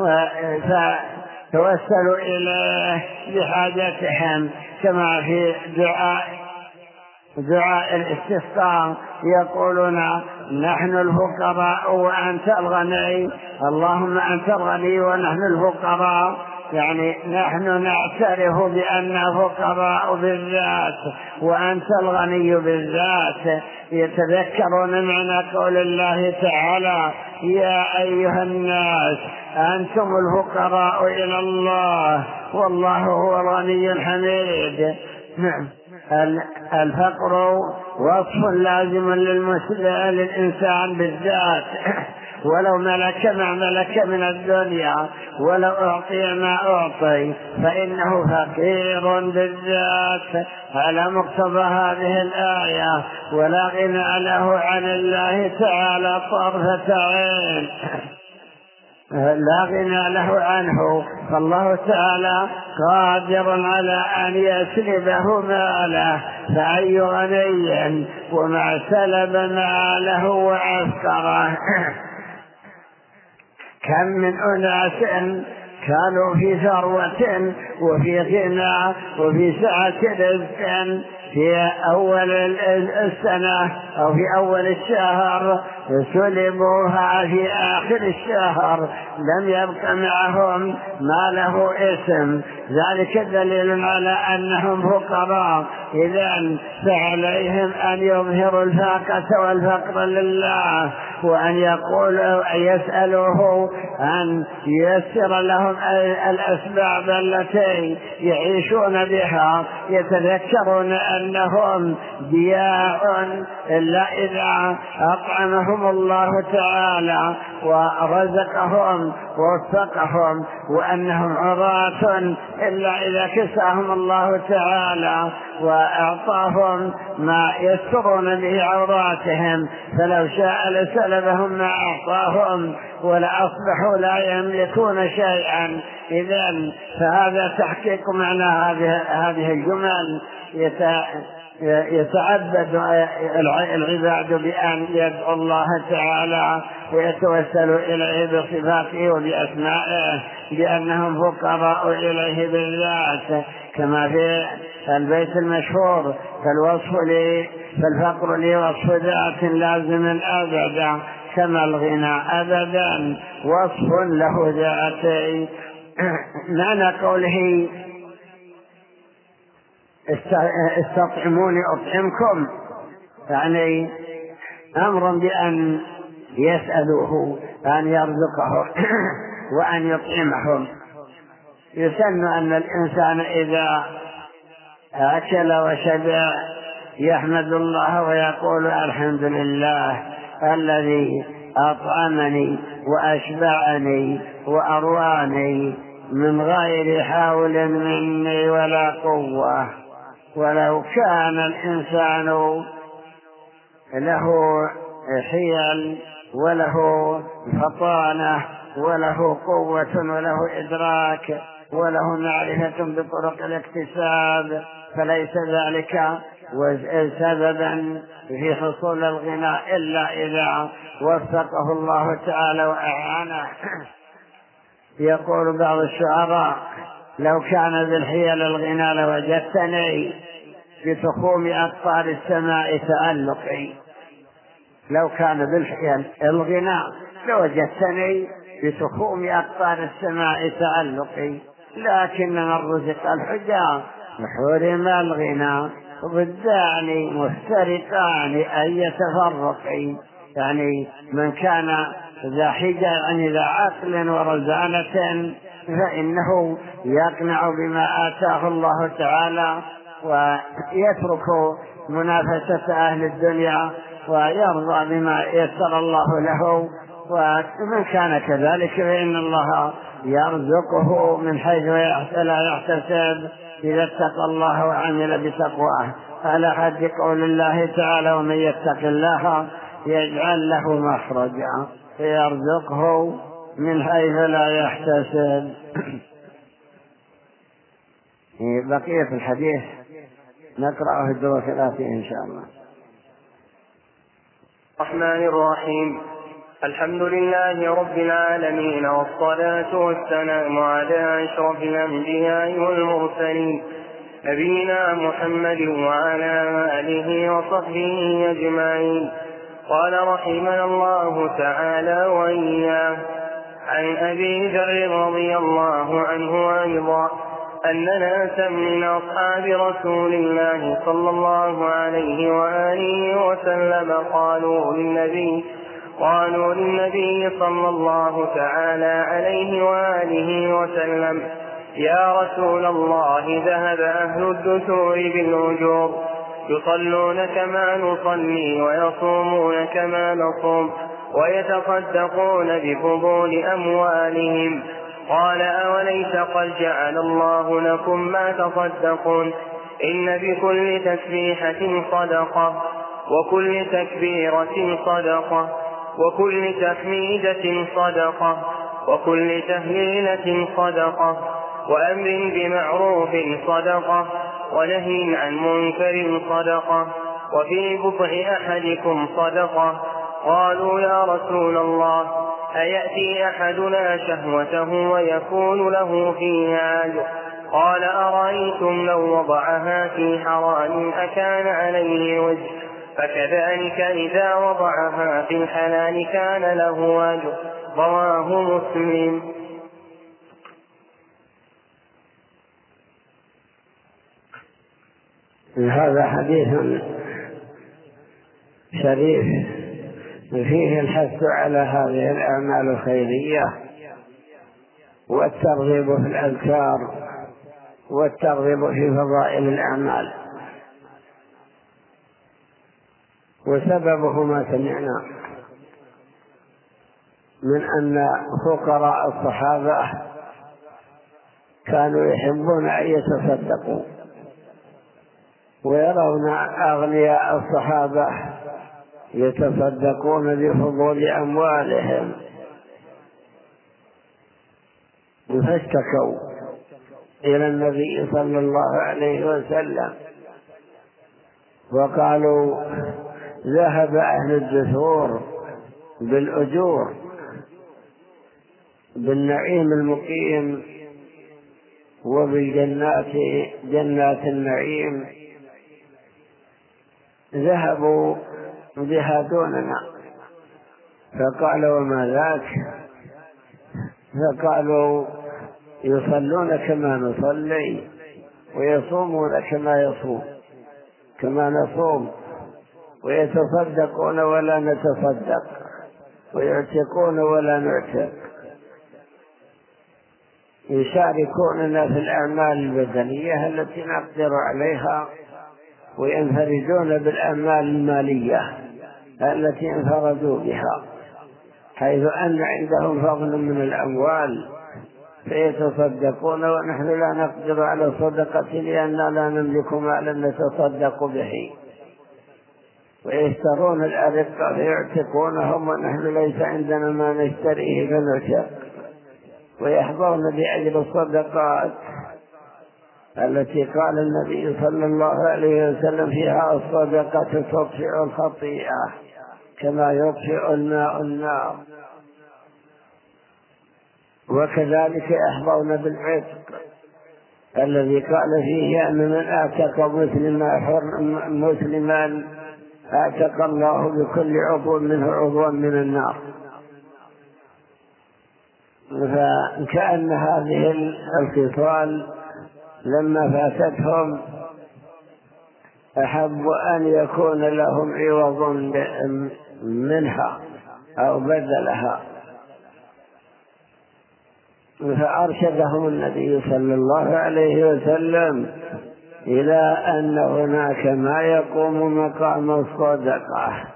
فتوسلوا إليه بحاجتهم، كما في دعاء دعاء الاستسقاء يقولون نحن الفقراء وأنت الغني، اللهم أنت الغني ونحن الفقراء، يعني نحن نعترف بأننا فقراء بالذات وأنت الغني بالذات. يتذكرون معنى قول الله تعالى يا أيها الناس أنتم الفقراء إلى الله والله هو الغني الحميد. نعم، الفقر وصف لازم للإنسان بالذات، ولو ملك ما ملك من الدنيا ولو أعطي ما أعطي فإنه فقير بالذات على مقتضى هذه الآية، ولا غنى له عن الله تعالى طرفة عين، لا غنى له عنه، فالله تعالى قادر على أن يسلبه ماله، فأي غني وما سلب ماله وأفقره. كم من أناس كانوا في ثروة وفي غنى وفي سعة رزق في أول السنة أو في أول الشهر سلبوها في آخر الشهر، لم يبق معهم ما له اسم، ذلك دليل على أنهم فقراء. إذن فعليهم أن يظهروا الفاقة والفقر لله، وأن يقولوا يسألوه أن ييسر لهم الأسباب التي يعيشون بها، يتذكرون أنهم ضياع إلا إذا أطعمهم الله تعالى ورزقهم ووفقهم، وأنهم عراة إلا إذا كساهم الله تعالى وأعطاهم ما يسترون به عوراتهم، فلو شاء لسلبهم ما أعطاهم ولأصبحوا لا يملكون شيئا. إذن فهذا تحقيق معنى هذه الجمل. يتعبد العباد بأن يدعو الله تعالى ويتوسل إليه بصفاته وبأسمائه بأنهم فقراء إليه بالذات، كما في البيت المشهور فالوصف لي فالفقر لي وصف ذات لازم أبدا، كما الغنى أبدا وصف له ذاتي. معنى قوله استطعموني أطعمكم يعني أمر بأن يسألوه أن يرزقه وأن يطعمهم. يسن أن الإنسان إذا أكل وشبع يحمد الله ويقول الحمد لله الذي أطعمني وأشبعني وأرواني من غير حول مني ولا قوة. ولو كان الإنسان له حيل وله فطانة وله قوة وله إدراك وله معرفة بطرق الاكتساب فليس ذلك سببا في حصول الغنى إلا إذا وفقه الله تعالى وأعانه. يقول بعض الشعراء لو كان بالحيل الغنى لوجدتني بتخوم أقطار السماء تألقي. لو كان بالحيل الغنى لوجدتني بتخوم أقطار السماء تألقي، لكن من رزق الحجى حرم الغنى ضدان مفترقان أن يتفرقي. يعني من كان ذا حجى يعني ذا عقل ورزانة فإنه يقنع بما آتاه الله تعالى ويترك منافسة أهل الدنيا ويرضى بما يسر الله له. ومن كان كذلك فإن الله يرزقه من حيث لا يحتسب إذا اتقى الله وعمل بتقواه، على حد قول الله تعالى ومن يتق الله يجعل له مخرجا فيرزقه من حيث لا يحتسب. بقية الحديث نقرأه الدروس الآتية إن شاء الله. الرحمن الرحيم. الحمد لله رب العالمين، والصلاة والسلام على أشرف الأنبياء والمرسلين نبينا محمد وعلى آله وصحبه أجمعين. قال رحمنا الله تعالى وإياه عن أبي ذر رضي الله عنه أيضا أن ناسا من أصحاب رسول الله صلى الله عليه وآله وسلم قالوا للنبي قالوا للنبي صلى الله تعالى عليه وآله وسلم يا رسول الله ذهب أهل الدثور بالأجور يصلون كما نصلي ويصومون كما نصوم ويتصدقون بفضول أموالهم. قال أوليس قد جعل الله لكم ما تصدقون إن بكل تسبيحة صدقة وكل تكبيرة صدقة وكل تحميدة صدقة وكل تهليلة صدقة وأمر بمعروف صدقة ونهي عن منكر صدقة وفي بضع أحدكم صدقة. قالوا يا رسول الله أيأتي أحدنا شهوته ويكون له فيها أجر؟ قال أرأيتم لو وضعها في حرام أكان عليه وجه؟ فكذلك إذا وضعها في الحلال كان له أجر. رواه مسلم. هذا حديث شريف فيه الحث على هذه الأعمال الخيرية والترغيب في الأذكار والترغيب في فضائل الأعمال. وسببه ما سمعنا من أن فقراء الصحابة كانوا يحبون أن يتصدقوا ويرون أغنياء الصحابة يتصدقون بفضول أموالهم فاشتكوا إلى النبي صلى الله عليه وسلم وقالوا ذهب أهل الدثور بالأجور بالنعيم المقيم وبالجنات جنات النعيم ذهبوا بها دوننا فقال وما ذاك؟ فقالوا يصلون كما نصلي ويصومون كما يصوم كما نصوم ويتصدقون ولا نتصدق ويعتقون ولا نعتق، يشاركوننا في الأعمال البدنية التي نقدر عليها وينفردون بالأعمال المالية التي انفردوا بها، حيث أن عندهم فضل من الأموال فيتصدقون ونحن لا نقدر على الصدقة لأننا لا نملك مالا نتصدق به، ويشترون الأرقة فيعتقونهم ونحن ليس عندنا ما نشتريه فنعتق، ويحظون بأجر الصدقات التي قال النبي صلى الله عليه وسلم فيها الصدقة تطفئ الخطيئة كما يطفئ الماء النار. وكذلك يحظون بالعتق الذي قال فيه أن من أعتق مسلما مسلما أعتق الله بكل عضو منه عضوا من النار. فكأن هذه الخصال لما فاتتهم أحب أن يكون لهم عوض منها أو بدلها، فأرشدهم النبي صلى الله عليه وسلم إلى أن هناك ما يقوم مقام الصدقة،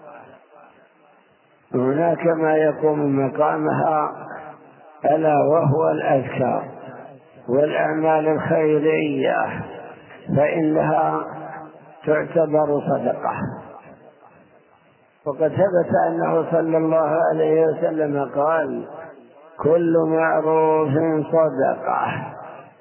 هناك ما يقوم مقامها ألا وهو الأذكار والأعمال الخيرية، فإنها تعتبر صدقة. وقد ثبت أنه صلى الله عليه وسلم قال كل معروف صدقة،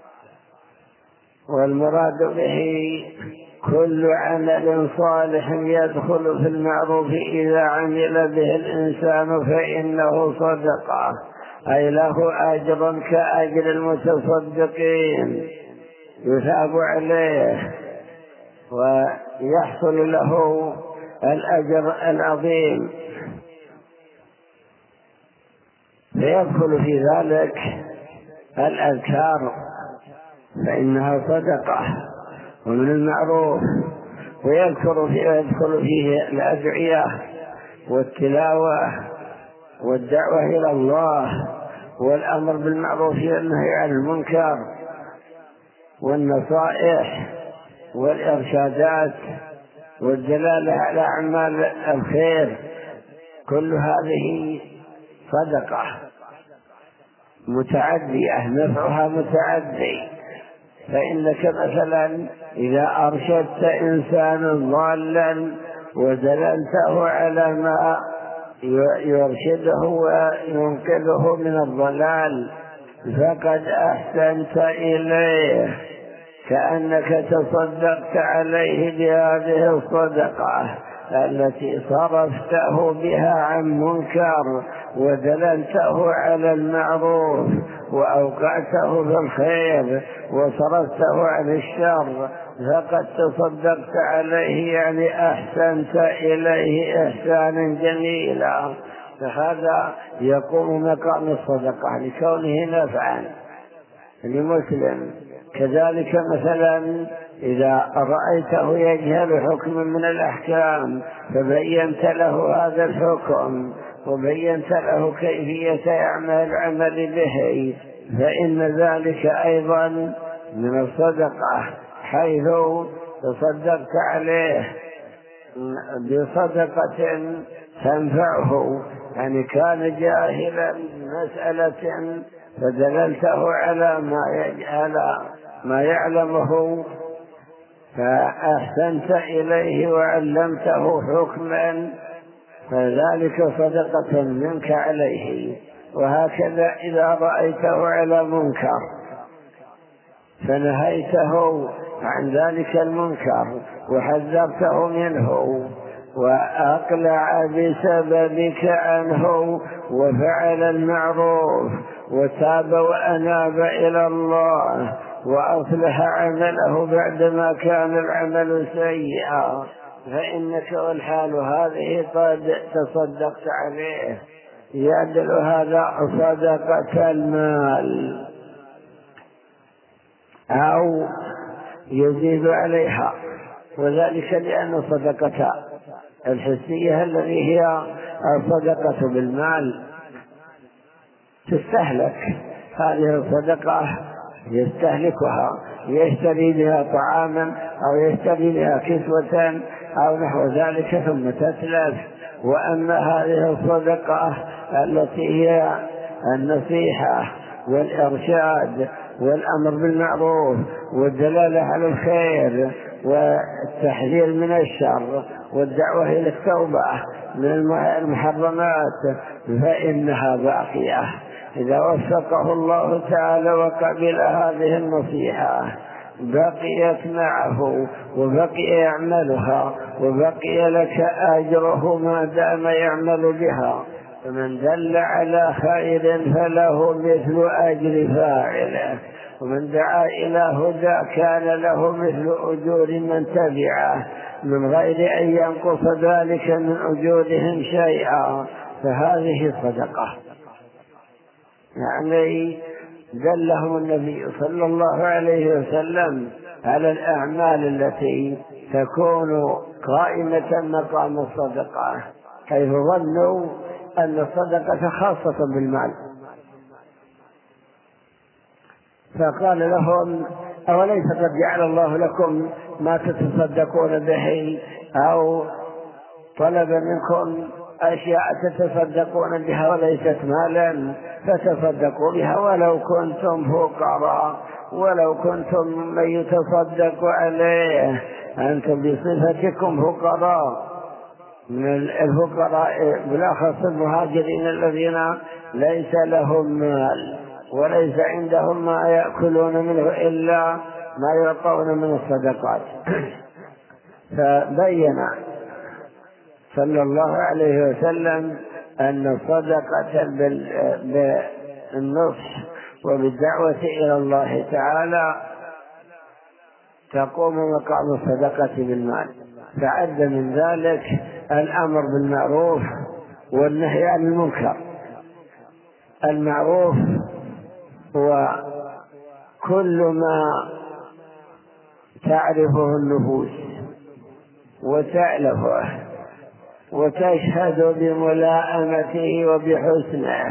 والمراد به كل عمل صالح يدخل في المعروف إذا عمل به الإنسان فإنه صدقة، أي له أجر كأجر المتصدقين يثاب عليه ويحصل له الأجر العظيم. فيدخل في ذلك الأذكار فإنها صدقة ومن المعروف، ويذكر فيه يدخل فيه الأدعية والتلاوة والدعوة إلى الله والأمر بالمعروف والنهي عن المنكر والنصائح والإرشادات والدلالة على أعمال الخير، كل هذه صدقة متعدية نفعها متعدي. فإنك مثلا إذا أرشدت إنسانا ضالا ودللته على ما يرشده وينقذه من الضلال فقد أحسنت إليه، كأنك تصدقت عليه بهذه الصدقة التي صرفته بها عن منكر ودللته على المعروف وأوقعته في الخير وصرفته عن الشر، فقد تصدقت عليه يعني أحسنت إليه إحسانا جميلا. فهذا يقوم مقام الصدقة لكونه نفعا لمسلم. كذلك مثلا إذا رأيته يجهل حكم من الأحكام فبينت له هذا الحكم وبينت له كيفية يعمل العمل به، فإن ذلك أيضا من الصدقة، حيث تصدقت عليه بصدقة تنفعه، يعني كان جاهلا مسألة فدللته على ما على ما يعلمه فأحسنت إليه وعلمته حكما، فذلك صدقة منك عليه. وهكذا إذا رأيته على منكر فنهيته عن ذلك المنكر وحذرته منه وأقلع بسببك عنه وفعل المعروف وتاب وأناب إلى الله وأصلح عمله بعدما كان العمل سيئا، فإنك والحال هذه قد تصدقت عليه يعدل هذا صدقة المال أو يزيد عليها، وذلك لأن الصدقة الحسية التي هي الصدقة بالمال تستهلك، هذه الصدقة يستهلكها، يشتري بها طعاما أو يشتري بها كسوة أو نحو ذلك ثم تتلف. وأما هذه الصدقة التي هي النصيحة والإرشاد والأمر بالمعروف والدلالة على الخير والتحذير من الشر والدعوة إلى التوبة من المحرمات فإنها باقية. إذا وفقه الله تعالى وقبل هذه النصيحة بقيت معه وبقي يعملها وبقي لك أجره ما دام يعمل بها. فمن دل على خير فله مثل أجر فاعله، ومن دعا إلى هدى كان له مثل أجور من تبعه من غير أن ينقص ذلك من أجورهم شيئا. فهذه صدقة، يعني دلهم النبي صلى الله عليه وسلم على الأعمال التي تكون قائمة مقام الصدقة، حيث ظنوا أن الصدقة خاصة بالمال. فقال لهم أوليس قد جعل الله لكم ما تتصدقون به، أو طلب منكم أشياء تتصدقون بها وليست مالا فتصدقوا بها ولو كنتم فقراء ولو كنتم من يتصدق عليه. أنتم بصفتكم فقراء، من الفقراء بالأخص المهاجرين الذين ليس لهم مال وليس عندهم ما يأكلون منه إلا ما يعطون من الصدقات. فبين صلى الله عليه وسلم أن الصدقة بالنصح وبالدعوة إلى الله تعالى تقوم مقام الصدقة بالمال. فعد من ذلك الأمر بالمعروف والنهي عن المنكر. المعروف هو كل ما تعرفه النفوس وتألفه وتشهد بملائمته وبحسنه.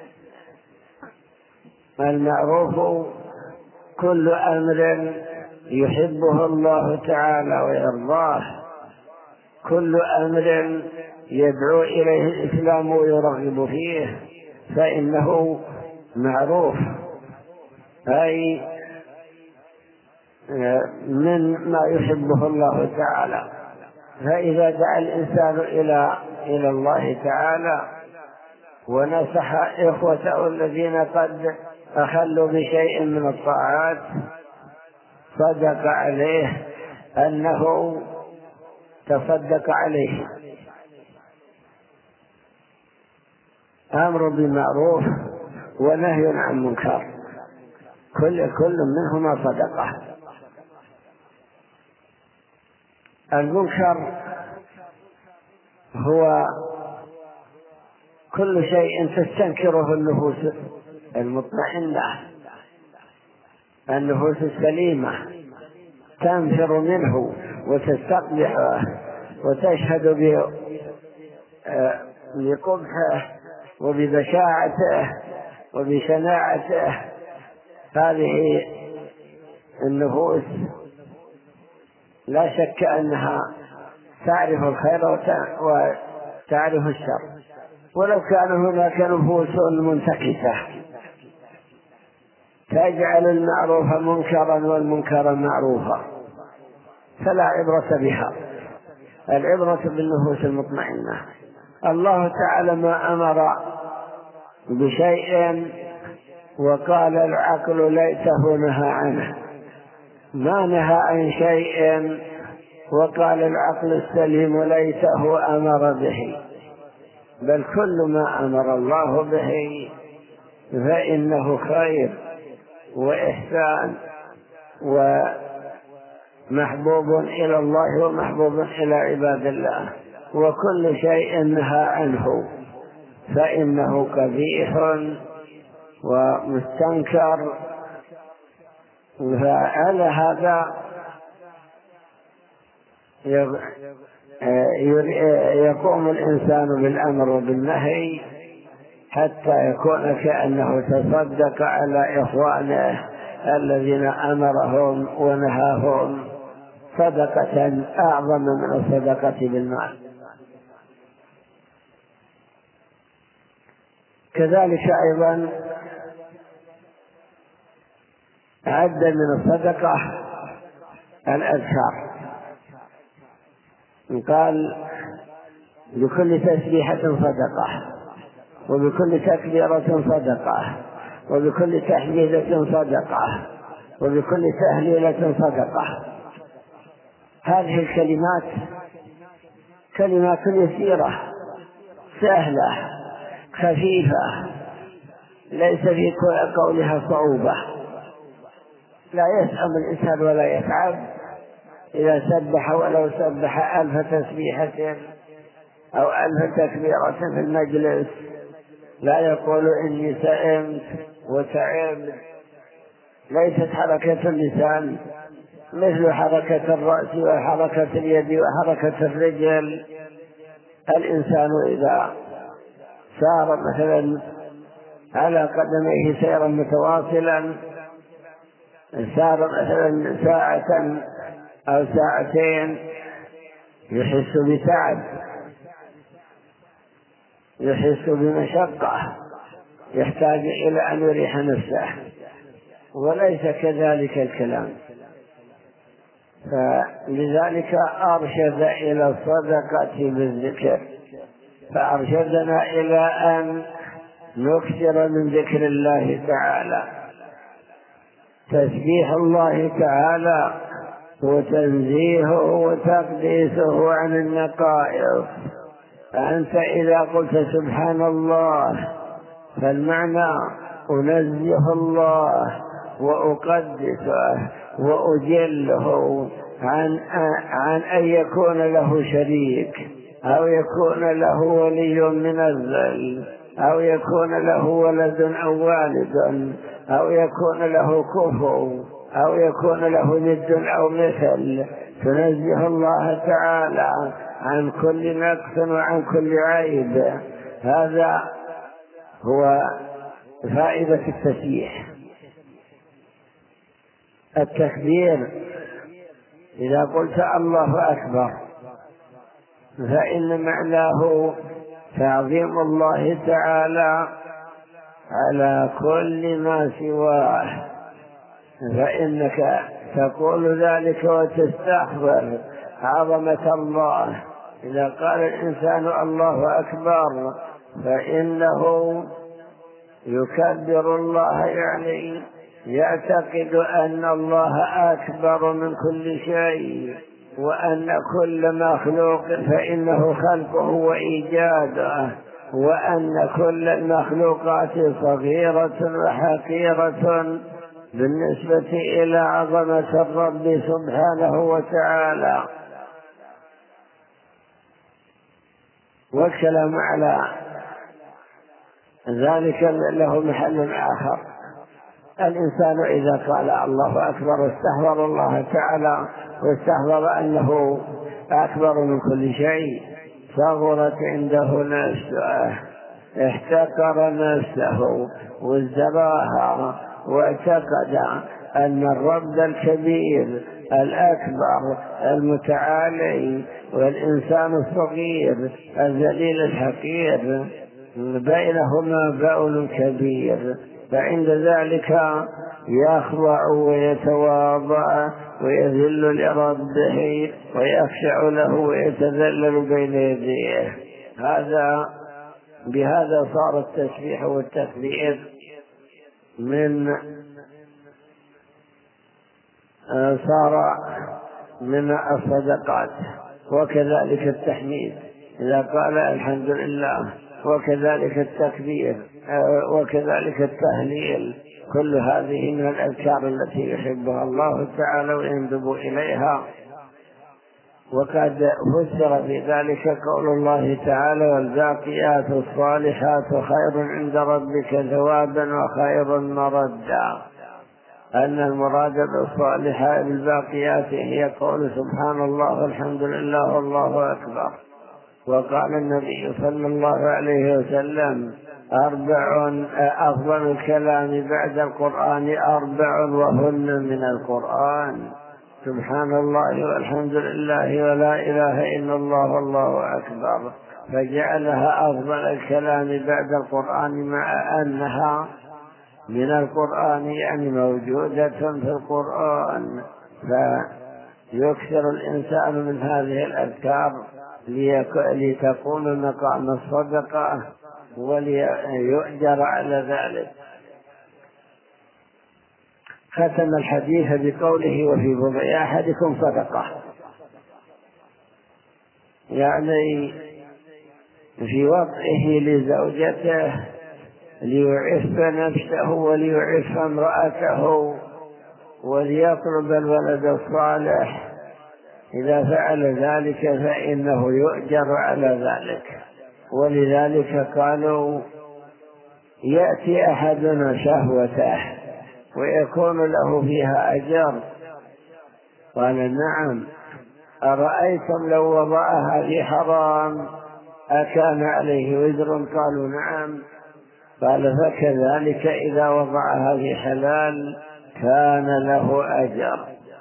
المعروف كل أمر يحبه الله تعالى ويرضاه، كل أمر يدعو إليه الإسلام ويرغب فيه فإنه معروف، أي من ما يحبه الله تعالى. فإذا دعا الإنسان إلى إلى الله تعالى ونصح إخوته الذين قد أخلوا بشيء من الطاعات صدق عليه أنه تصدق عليه. أمر بالمعروف ونهي عن منكر، كل كل منهما صدقة. المنكر هو كل شيء تستنكره النفوس المطمئنة، النفوس السليمة تنفر منه وتستقبحه وتشهد بقبحه وببشاعته وبشناعته. هذه النفوس لا شك أنها تعرف الخير وتعرف الشر، ولو كان هناك نفوس منتكسة تجعل المعروف منكرا والمنكر معروفا فلا عبرة بها. العبرة بالنفوس المطمئنة. الله تعالى ما أمر بشيء وقال العقل ليته نهى عنه، ما نهى عن شيء وقال العقل السليم ليته أمر به، بل كل ما أمر الله به فإنه خير وإحسان ومحبوب إلى الله ومحبوب إلى عباد الله. وكل شيء نهى عنه فإنه قبيح ومستنكر. فعلى هذا يقوم الإنسان بالأمر وبالنهي حتى يكون كأنه تصدق على إخوانه الذين أمرهم ونهاهم صدقة أعظم من الصدقة بالمال. كذلك أيضا عد من الصدقة الأذكار، قال بكل تسبيحة صدقة، وبكل تكبيرة صدقة، وبكل تحميدة صدقة، وبكل تهليلة صدقة. هذه الكلمات كلمات يسيرة سهلة خفيفة ليس في قولها صعوبة، لا يسأم الإنسان ولا يتعب إذا سبح ولو سبح ألف تسبيحة أو ألف تكبيرة في المجلس، لا يقول إني سئمت وتعبت. ليست حركة اللسان مثل حركة الرأس وحركة اليد وحركة الرجل. الإنسان إذا سار مثلا على قدميه سيرا متواصلا، سار مثلا ساعة أو ساعتين، يحس بتعب، يحس بمشقة، يحتاج إلى أن يريح نفسه. وليس كذلك الكلام، فلذلك أرشد إلى الصدقة بالذكر، فأرشدنا إلى أن نكثر من ذكر الله تعالى، تسبيح الله تعالى وتنزيهه وتقديسه عن النقائص. فأنت إذا قلت سبحان الله فالمعنى أنزه الله وأقدسه وأجله عن عن أن يكون له شريك، أو يكون له ولي من الذل، أو يكون له ولد أو والد، أو يكون له كفو، أو يكون له ند أو مثل. تنزه الله تعالى عن كل نقص وعن كل عيب. هذا هو فائدة التسبيح. التكبير إذا قلت الله أكبر فإن معناه تعظيم الله تعالى على كل ما سواه، فإنك تقول ذلك وتستحضر عظمة الله. إذا قال الإنسان الله أكبر فإنه يكبر الله، يعني يعتقد أن الله أكبر من كل شيء، وأن كل مخلوق فإنه خلقه وإيجاده، وأن كل المخلوقات صغيرة وحقيرة بالنسبة إلى عظمة الرب سبحانه وتعالى. والكلام على ذلك له محل آخر. الإنسان إذا قال الله أكبر واستحضر الله تعالى واستحضر أنه أكبر من كل شيء، صغرت عنده نفسه، احتقر نفسه وازدراها، واعتقد أن الرب الكبير الأكبر المتعالي والإنسان الصغير الذليل الحقير بينهما بؤل كبير. فعند ذلك يخضع ويتواضع ويذل لربه ويخشع له ويتذلل بين يديه. هذا بهذا صار التسبيح والتكبير من صار من الصدقات. وكذلك التحميد إذا قال الحمد لله، وكذلك التكبير، وكذلك التهليل. كل هذه من الأذكار التي يحبها الله تعالى ويندب إليها. وقد فسر في ذلك قول الله تعالى: والباقيات الصالحات خير عند ربك ثوابا وخير مردا. أن المراد بالصالحات الباقيات هي قول سبحان الله والحمد لله والله أكبر. وقال النبي صلى الله عليه وسلم: أربع أفضل الكلام بعد القرآن أربع وهن من القرآن: سبحان الله والحمد لله ولا إله إلا الله والله أكبر. فجعلها أفضل الكلام بعد القرآن مع أنها من القرآن، يعني موجودة في القرآن. فيكثر الإنسان من هذه الأذكار لتقوم مقام الصدقة وليؤجر على ذلك. ختم الحديث بقوله: وفي بضع أحدكم صدقة، يعني في وضعه لزوجته ليعف نفسه وليعف امرأته وليطلب الولد الصالح. إذا فعل ذلك فإنه يؤجر على ذلك. ولذلك قالوا: يأتي أحدنا شهوته ويكون له فيها أجر. قال: نعم. أرأيتم لو وضعها في حرام أكان عليه وزر؟ قالوا: نعم. قال: فكذلك إذا وضعها في حلال كان له أجر.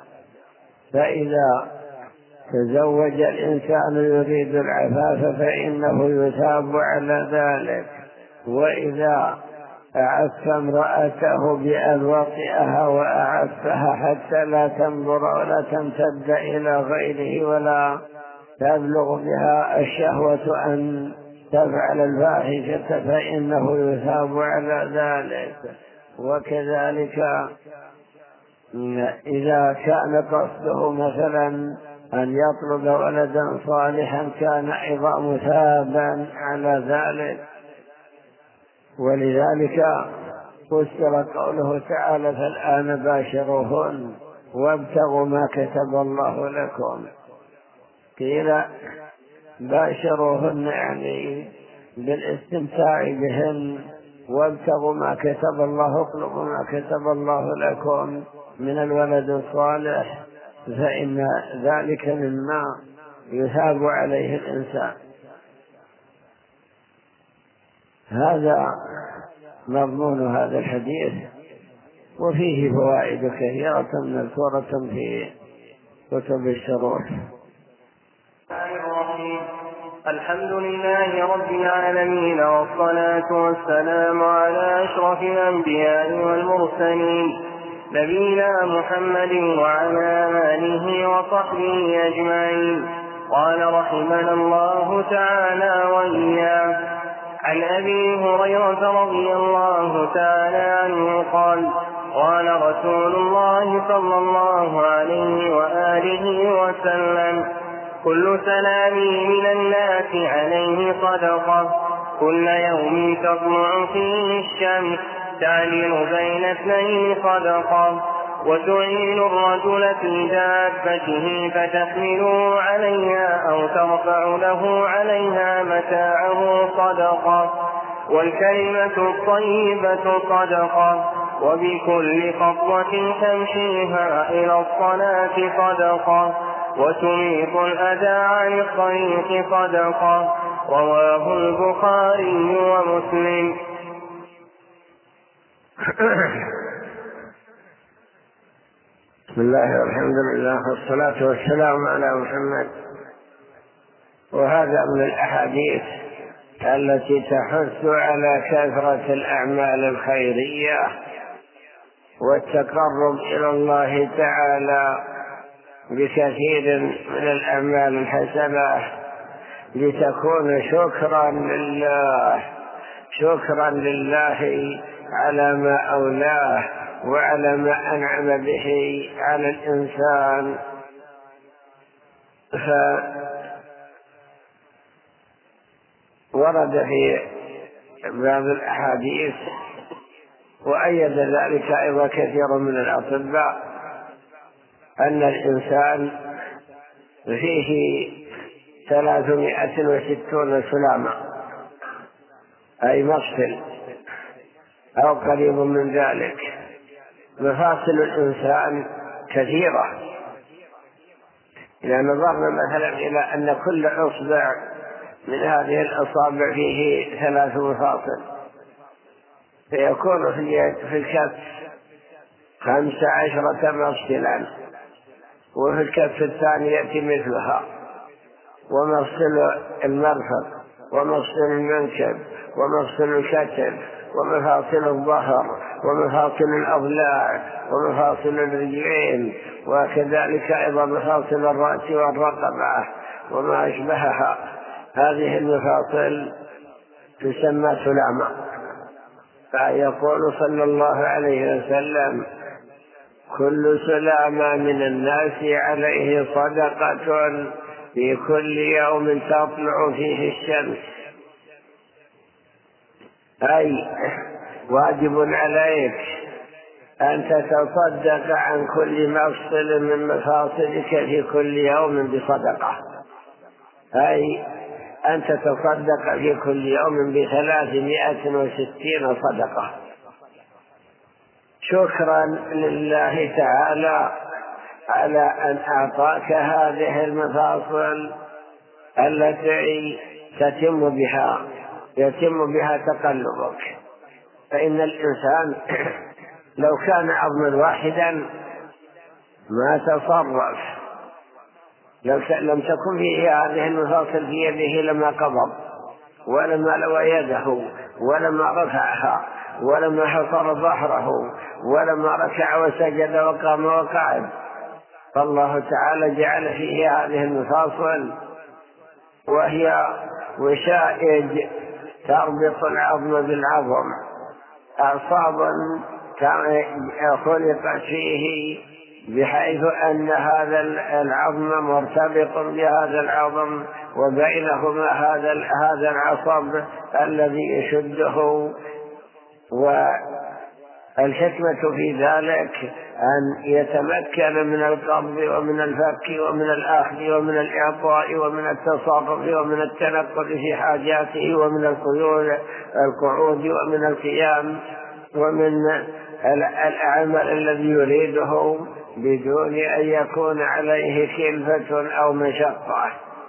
فإذا تزوج الإنسان يريد العفاف فإنه يثاب على ذلك. وإذا أعف امرأته بأن وطئها وأعفها حتى لا تنظر ولا تمتد إلى غيره ولا تبلغ بها الشهوة أن تفعل الفاحشة فإنه يثاب على ذلك. وكذلك إذا كان قصده مثلا أن يطلب ولدا صالحا كان عظام ثابا على ذلك. ولذلك فسر قوله تعالى: فالآن باشروهن وابتغوا ما كتب الله لكم. قيل باشروهن يعني بالاستمتاع بهن، وابتغوا ما كتب الله، اطلبوا ما كتب الله لكم من الولد الصالح، فإن ذلك مما يثاب عليه الإنسان. هذا مضمون هذا الحديث، وفيه فوائد كثيرة مذكورة في كتب الشروح. الحمد لله رب العالمين، والصلاة والسلام على أشرف الأنبياء والمرسلين، نبينا محمد وعلى آله وصحبه أجمعين. قال رحمنا الله تعالى وإياه: عن أبي هريرة رضي الله تعالى عنه قال: قال رسول الله صلى الله عليه وآله وسلم: كل سلام من الناس عليه صدقة، كل يوم تطلع فيه الشمس تعدل بين اثنين صدقة، وتعين الرجل في دابته فتحمله عليها أو ترفع له عليها متاعه صدقة، والكلمة الطيبة صدقة، وبكل خطوة تمشيها إلى الصلاة صدقة، وتميط الأذى عن الطريق صدقة. رواه البخاري ومسلم. بسم الله والحمد لله والصلاة والسلام على محمد. وهذا من الأحاديث التي تحث على كثرة الأعمال الخيرية والتقرب إلى الله تعالى بكثير من الأعمال الحسنة، لتكون شكرا لله شكرا لله على ما أولاه وعلى ما أنعم به على الإنسان. فورد في بعض الأحاديث، وأيد ذلك أيضا كثير من الأطباء، أن الإنسان فيه ثلاثمائة وستون سلامة، أي مفصل أو قريب من ذلك. مفاصل الإنسان كثيرة، إذا نظرنا مثلا إلى أن كل إصبع من هذه الأصابع فيه ثلاث مفاصل، فيكون في اليد في الكف خمس عشرة مفصلا، وفي الكف الثانية مثلها، ومفصل المرفق ومفصل المنكب ومفصل الكتف ومفاصل الظهر ومفاصل الأضلاع ومفاصل الرجلين، وكذلك أيضا مفاصل الرأس والرقبة وما أشبهها. هذه المفاصل تسمى سلامة. فيقول صلى الله عليه وسلم: كل سلامة من الناس عليه صدقة في كل يوم تطلع فيه الشمس، أي واجب عليك أن تتصدق عن كل مفصل من مفاصلك في كل يوم بصدقة، أي أن تتصدق في كل يوم بثلاثمائة وستين صدقة، شكرا لله تعالى على أن أعطاك هذه المفاصل التي تتم بها يتم بها تقلبك. فإن الإنسان لو كان عظما واحدا ما تصرف، لو لم تكن فيه هذه المفاصل في يده لما قبض، ولما لوى يده، ولما رفعها، ولما حصر ظهره، ولما ركع وسجد وقام وقعد. فالله تعالى جعل فيه هذه المفاصل، وهي وشائج تربط العظم بالعظم، أعصابا خلقت فيه بحيث أن هذا العظم مرتبط بهذا العظم، وبينهما هذا هذا العصب الذي يشده. والحكمة في ذلك أن يتمكن من القبض ومن الفك ومن الأخذ ومن الإعطاء ومن التصرف ومن التنقل في حاجاته ومن القعود ومن القيام ومن العمل الذي يريده بدون أن يكون عليه كلفة أو مشقة.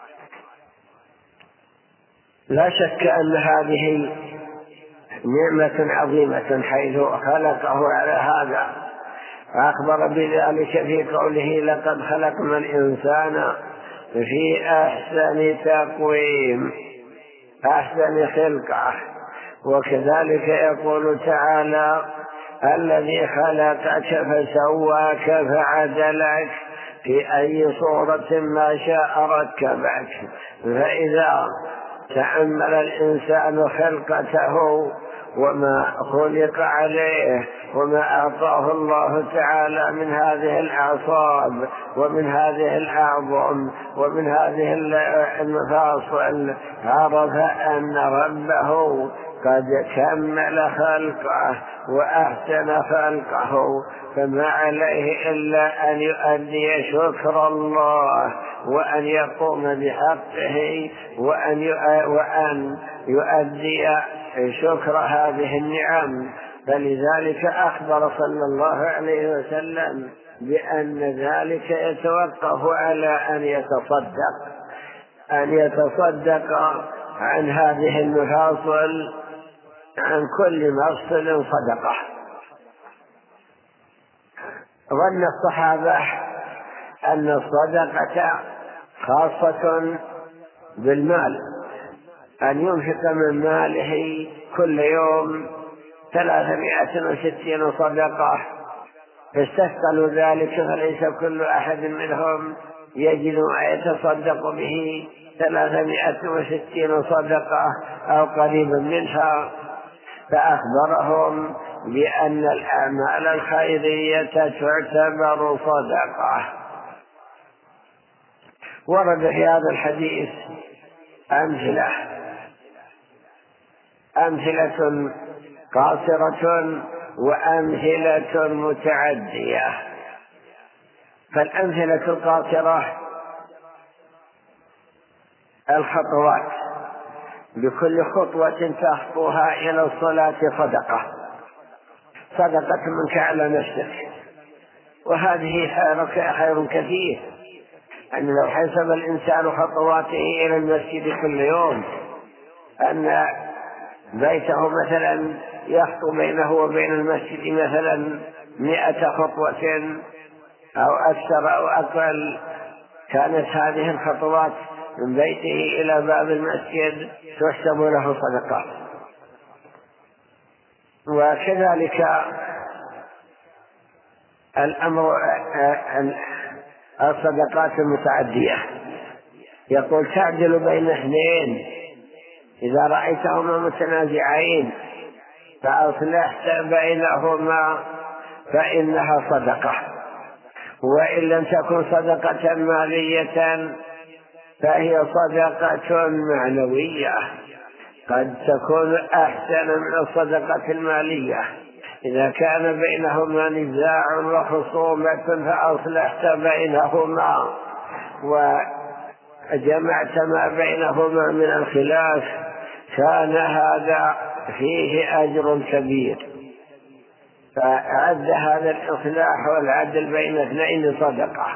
لا شك أن هذه نعمة عظيمة حيث خلقه على هذا. أخبر بذلك في قوله: لقد خلقنا الإنسان في أحسن تقويم، أحسن خلقه. وكذلك يقول تعالى: الذي خلقك فسواك فعدلك في أي صورة ما شاء ركبك. فإذا تأمل الإنسان خلقته وما خلق عليه وما أعطاه الله تعالى من هذه الأعصاب ومن هذه الأعظم ومن هذه المفاصل، عرف أن ربه قد كمل خلقه وأحسن خلقه، فما عليه إلا أن يؤدي شكر الله وأن يقوم بحقه وأن وأن يؤدي شكر هذه النعم. فلذلك أخبر صلى الله عليه وسلم بأن ذلك يتوقف على أن يتصدق أن يتصدق عن هذه المفاصل، عن كل مفصل صدقة. ظن الصحابة أن الصدقة خاصة بالمال، أن ينفق من ماله كل يوم ثلاثمائة وستين صدقة، فاستثقلوا ذلك، فليس كل أحد منهم يجد ما يتصدق به ثلاثمائة وستين صدقة أو قريبا منها. فأخبرهم بأن الأعمال الخيرية تعتبر صدقة. ورد في هذا الحديث أمثلة أمثلة قاصرة وأمثلة متعدية. فالأمثلة القاصرة الخطوات، بكل خطوة تخطوها إلى الصلاة صدقة، صدقة منك على نفسك. وهذه خير كثير، أن لو حسب الإنسان خطواته إلى المسجد كل يوم، أن بيته مثلا يخطو بينه وبين المسجد مثلا مئة خطوة أو أكثر أو أقل، كانت هذه الخطوات من بيته إلى باب المسجد تحسب له صدقة. وكذلك الأمر الصدقات المتعدية، يقول تعدل بين اثنين إذا رأيتهما متنازعين فأصلحت بينهما فإنها صدقة، وإن لم تكن صدقة مالية فهي صدقة معنوية، قد تكون أحسن من الصدقة المالية. إذا كان بينهما نزاع وخصومة فأصلحت بينهما وجمعت ما بينهما من الخلاف، كان هذا فيه أجر كبير. فعد هذا الإصلاح والعدل بين اثنين صدقة.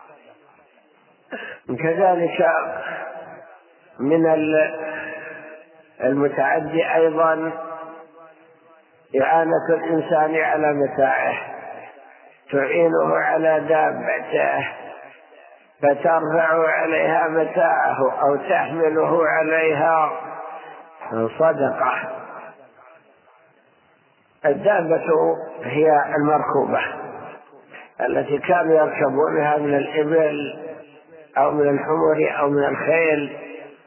كذلك من المتعدي أيضا إعانة الإنسان على متاعه، تعينه على دابته فترفع عليها متاعه أو تحمله عليها، صدقة. الدابة هي المركوبة التي كانوا يركبونها من الإبل أو من الحمر أو من الخيل،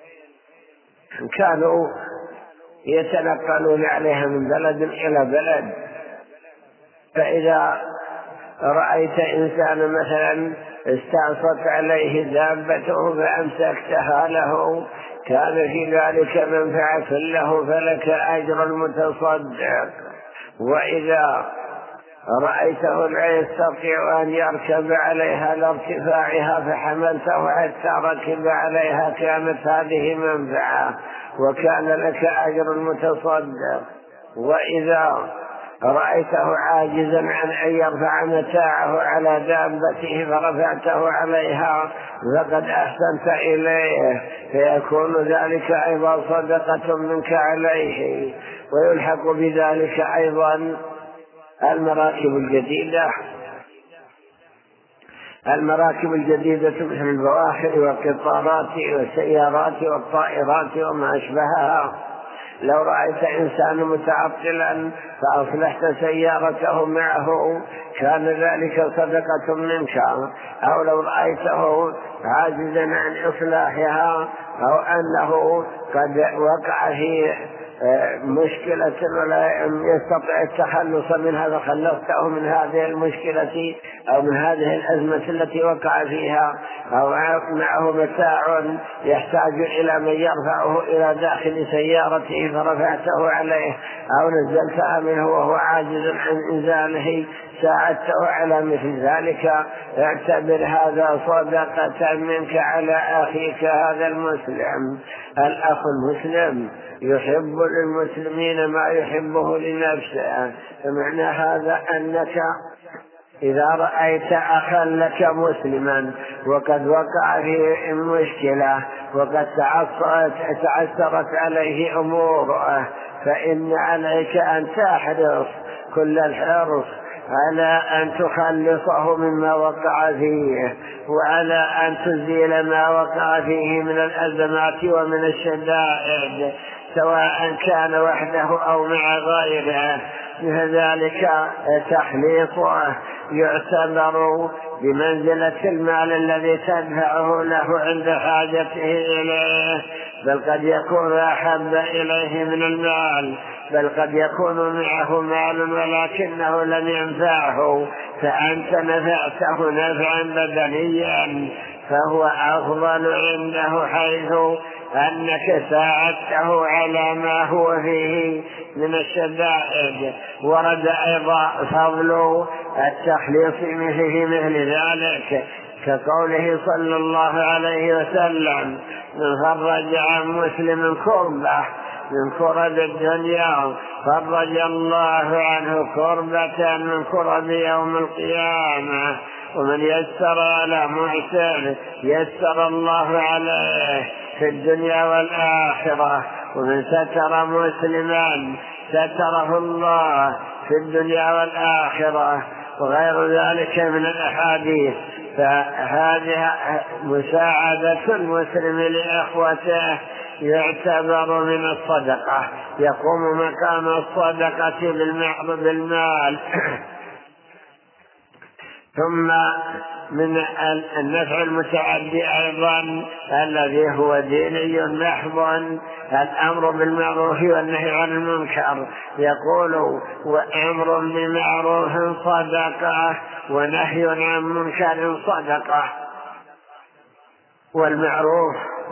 كانوا يتنقلون عليها من بلد إلى بلد. فإذا رأيت إنسانا مثلا استعصت عليه دابته فأمسكتها له، كان في ذلك منفعة له فلك أجر المتصدق. وإذا رأيته لا يستطيع أن يركب عليها لارتفاعها فحملته حتى ركب عليها، كانت هذه منفعة وكان لك أجر المتصدق. وإذا رأيته عاجزا عن أن يرفع متاعه على دابته فرفعته عليها فقد أحسنت إليه، فيكون ذلك أيضا صدقة منك عليه. ويلحق بذلك أيضا المراكب الجديدة، المراكب الجديدة مثل البواخر والقطارات والسيارات والطائرات وما أشبهها. لو رأيت إنسان متعطلا فأصلحت سيارته معه، كان ذلك صدقة منك. أو لو رأيته عاجزا عن إصلاحها أو أنه قد وقع في مشكلة ولا يستطيع التخلص منها فخلصته من هذه المشكلة أو من هذه الأزمة التي وقع فيها، أو معه متاع يحتاج إلى من يرفعه إلى داخل سيارته فرفعته عليه، أو نزلتها منه وهو عاجز عن إنزاله ساعدته على مثل ذلك، اعتبر هذا صدقة منك على أخيك هذا المسلم. الأخ المسلم يحب للمسلمين ما يحبه لنفسه. فمعنى هذا أنك إذا رأيت أخا لك مسلما وقد وقع في المشكلة وقد تعثرت عليه أموره، فإن عليك أن تحرص كل الحرص على أن تخلصه مما وقع فيه، وعلى أن تزيل ما وقع فيه من الأزمات ومن الشدائد، سواء كان وحده أو مع غيره. لذلك تخليصه يعتبر بمنزلة المال الذي تدفعه له عند حاجته إليه، بل قد يكون أحب إليه من المال، بل قد يكون معه مال ولكنه لم ينفعه، فأنت نفعته نفعا بدنيا فهو أفضل عنده، حيث أنك ساعدته على ما هو فيه من الشدائد. ورد أيضا فضل التخليص في مثل ذلك كقوله صلى الله عليه وسلم: من فرج عن مسلم كربة من كرب الدنيا فرج الله عنه كربة من كرب يوم القيامة. ومن يسر على معسر يسر الله عليه في الدنيا والآخرة. ومن ستر مسلما ستره الله في الدنيا والآخرة، وغير ذلك من الأحاديث. فهذه مساعدة المسلم لإخوته يعتبر من الصدقة، يقوم مقام الصدقة بالمال. ثم من النفع المتعدي أيضا الذي هو ديني محض الأمر بالمعروف والنهي عن المنكر. يقول وأمر بمعروف صدقة ونهي عن منكر صدقة. والمعروف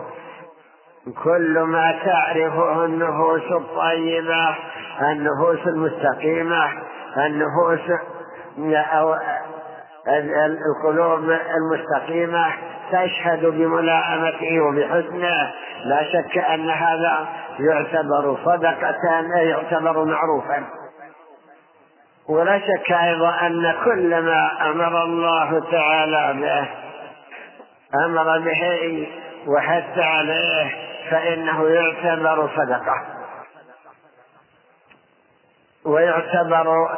كل ما تعرفه النفوس الطيبة، النفوس المستقيمة، النفوس أو القلوب المستقيمة تشهد بملائمته وبحسنه. لا شك أن هذا يعتبر صدقة، يعتبر معروفا. ولا شك أيضا أن كل ما أمر الله تعالى به أمر به وحث عليه فإنه يعتبر صدقة، ويعتبر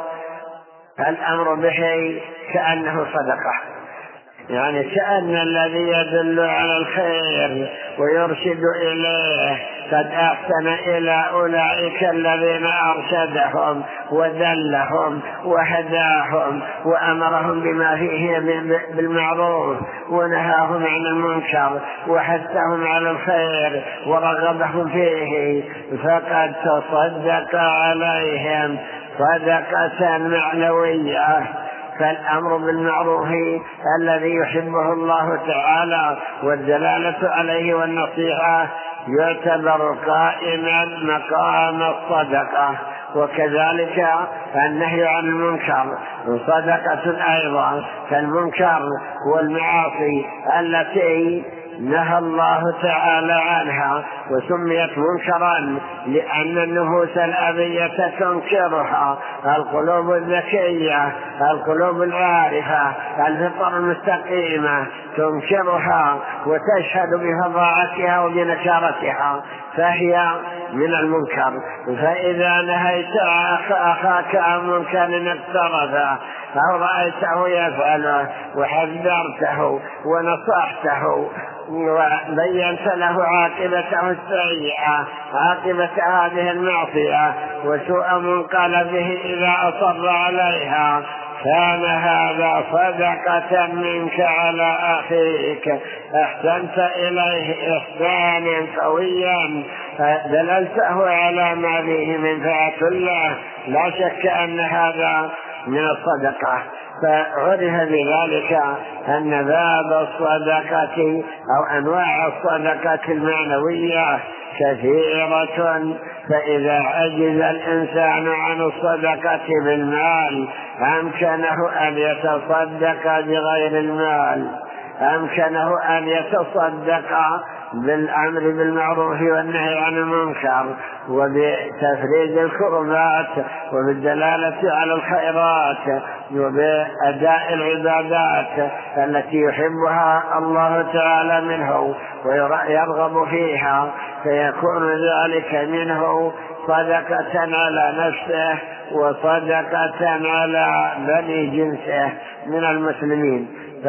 الأمر به كأنه صدقة. يعني كأن الذي يدل على الخير ويرشد إليه قد أحسن إلى أولئك الذين أرشدهم ودلهم وهداهم وأمرهم بما فيه بالمعروف ونهاهم عن المنكر وحثهم على الخير ورغبهم فيه، فقد تصدق عليهم صدقة معنوية. فالأمر بالمعروف الذي يحبه الله تعالى والدلالة عليه والنصيحة يعتبر قائما مقام الصدقة. وكذلك النهي عن المنكر صدقة أيضا، فالمنكر والمعاصي التي نهى الله تعالى عنها وسميت منكرا لأن النفوس الأبية تنكرها، القلوب الذكية، القلوب العارفة، الفطر المستقيمة تنكرها وتشهد بفظاعتها وبنكارتها، فهي من المنكر. فإذا نهيت أخاك عن منكر اقترفه أو رأيته يفعله وحذرته ونصحته وبينت له عاقبته السيئة، عاقبة هذه المعصية وسوء منقلبه إذا أصر عليها، كان هذا صدقة منك على أخيك، أحسنت إليه إحسانا قويا، دللته على ما فيه منفعة له. لا شك أن هذا من الصدقة. فعرف بذلك أن باب الصدقة أو أنواع الصدقة المعنوية كثيرة. فإذا عجز الإنسان عن الصدقة بالمال أمكنه أن يتصدق بغير المال، أمكنه أن يتصدق بالأمر بالمعروف والنهي عن المنكر وبتفريج الكربات وبالدلالة على الخيرات وبأداء العبادات التي يحبها الله تعالى منه ويرغب فيها، فيكون ذلك منه صدقة على نفسه وصدقة على بني جنسه من المسلمين.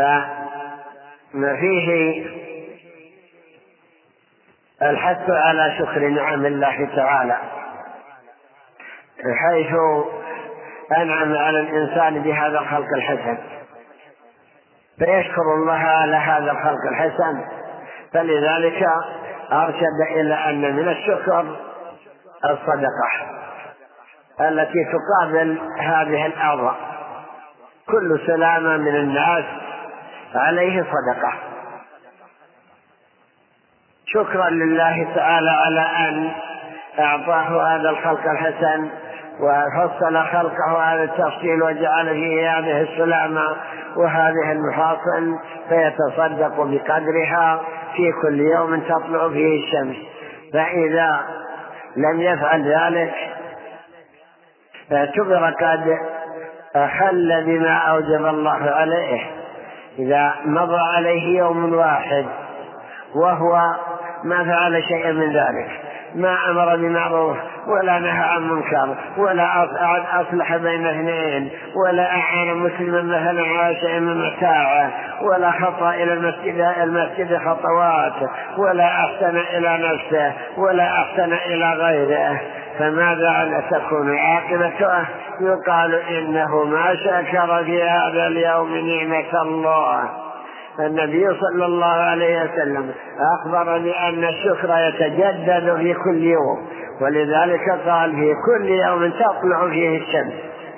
فما فيه الحث على شكر نعم الله تعالى، حيث أنعم على الإنسان بهذا الخلق الحسن فيشكر الله على هذا الخلق الحسن. فلذلك أرشد إلى أن من الشكر الصدقة التي تقابل هذه الأرض. كل سلامة من الناس عليه صدقة، شكرا لله تعالى على أن أعطاه هذا الخلق الحسن وفصل خلقه هذا التفصيل وجعل فيه هذه السلامة وهذه المحاصن، فيتصدق بقدرها في كل يوم تطلع فيه الشمس، فإذا لم يفعل ذلك اعتبر قد أخل بما أوجب الله عليه. إذا مضى عليه يوم واحد وهو ما فعل شيئا من ذلك، ما أمر بمعروف ولا نهى عن منكر ولا أصلح بين اثنين ولا أعان مسلما مثلا على شيء من متاعه ولا خطأ إلى المسجد, المسجد خطوات ولا أحسن إلى نفسه ولا أحسن إلى غيره، فماذا تكون عاقبته؟ يقال إنه ما شكر في هذا اليوم نعمة الله. النبي صلى الله عليه وسلم أخبر بأن الشكر يتجدد في كل يوم، ولذلك قال في كل يوم تطلع فيه الشمس،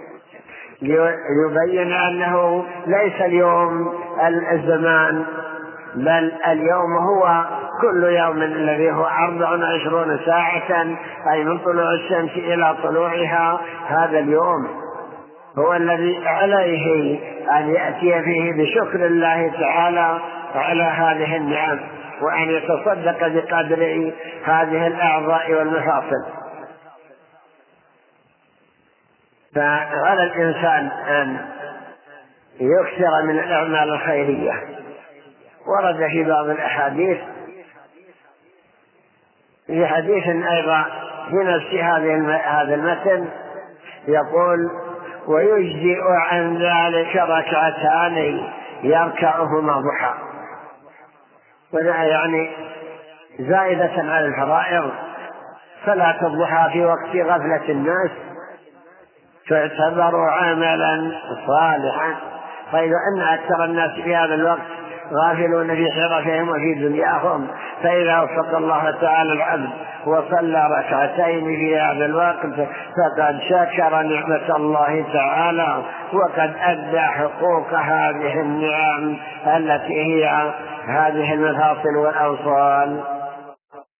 يبين أنه ليس اليوم الزمان، بل اليوم هو كل يوم الذي هو أربع وعشرون ساعة، أي من طلوع الشمس إلى طلوعها. هذا اليوم هو الذي عليه أن يأتي فيه بشكر الله تعالى على هذه النعم، وأن يتصدق بقدر هذه الأعضاء والمفاصل. فعلى الإنسان أن يكثر من الأعمال الخيرية. ورد في بعض الأحاديث، في حديث أيضا في نفس هذا المتن يقول: ويجزئ عن ذلك ركعتان يركعهما ضحى، وذا يعني زائدة على الفرائض. صلاة الضحى في وقت غفلة الناس تعتبر عملا صالحا، فإذا أن أكثر الناس في هذا الوقت غافلون في حرفهم وفي دنياهم، فإذا وفق الله تعالى العبد وصلى ركعتين في هذا الوقت فقد شكر نعمة الله تعالى وقد أدى حقوق هذه النعم التي هي هذه المفاصل والأوصال.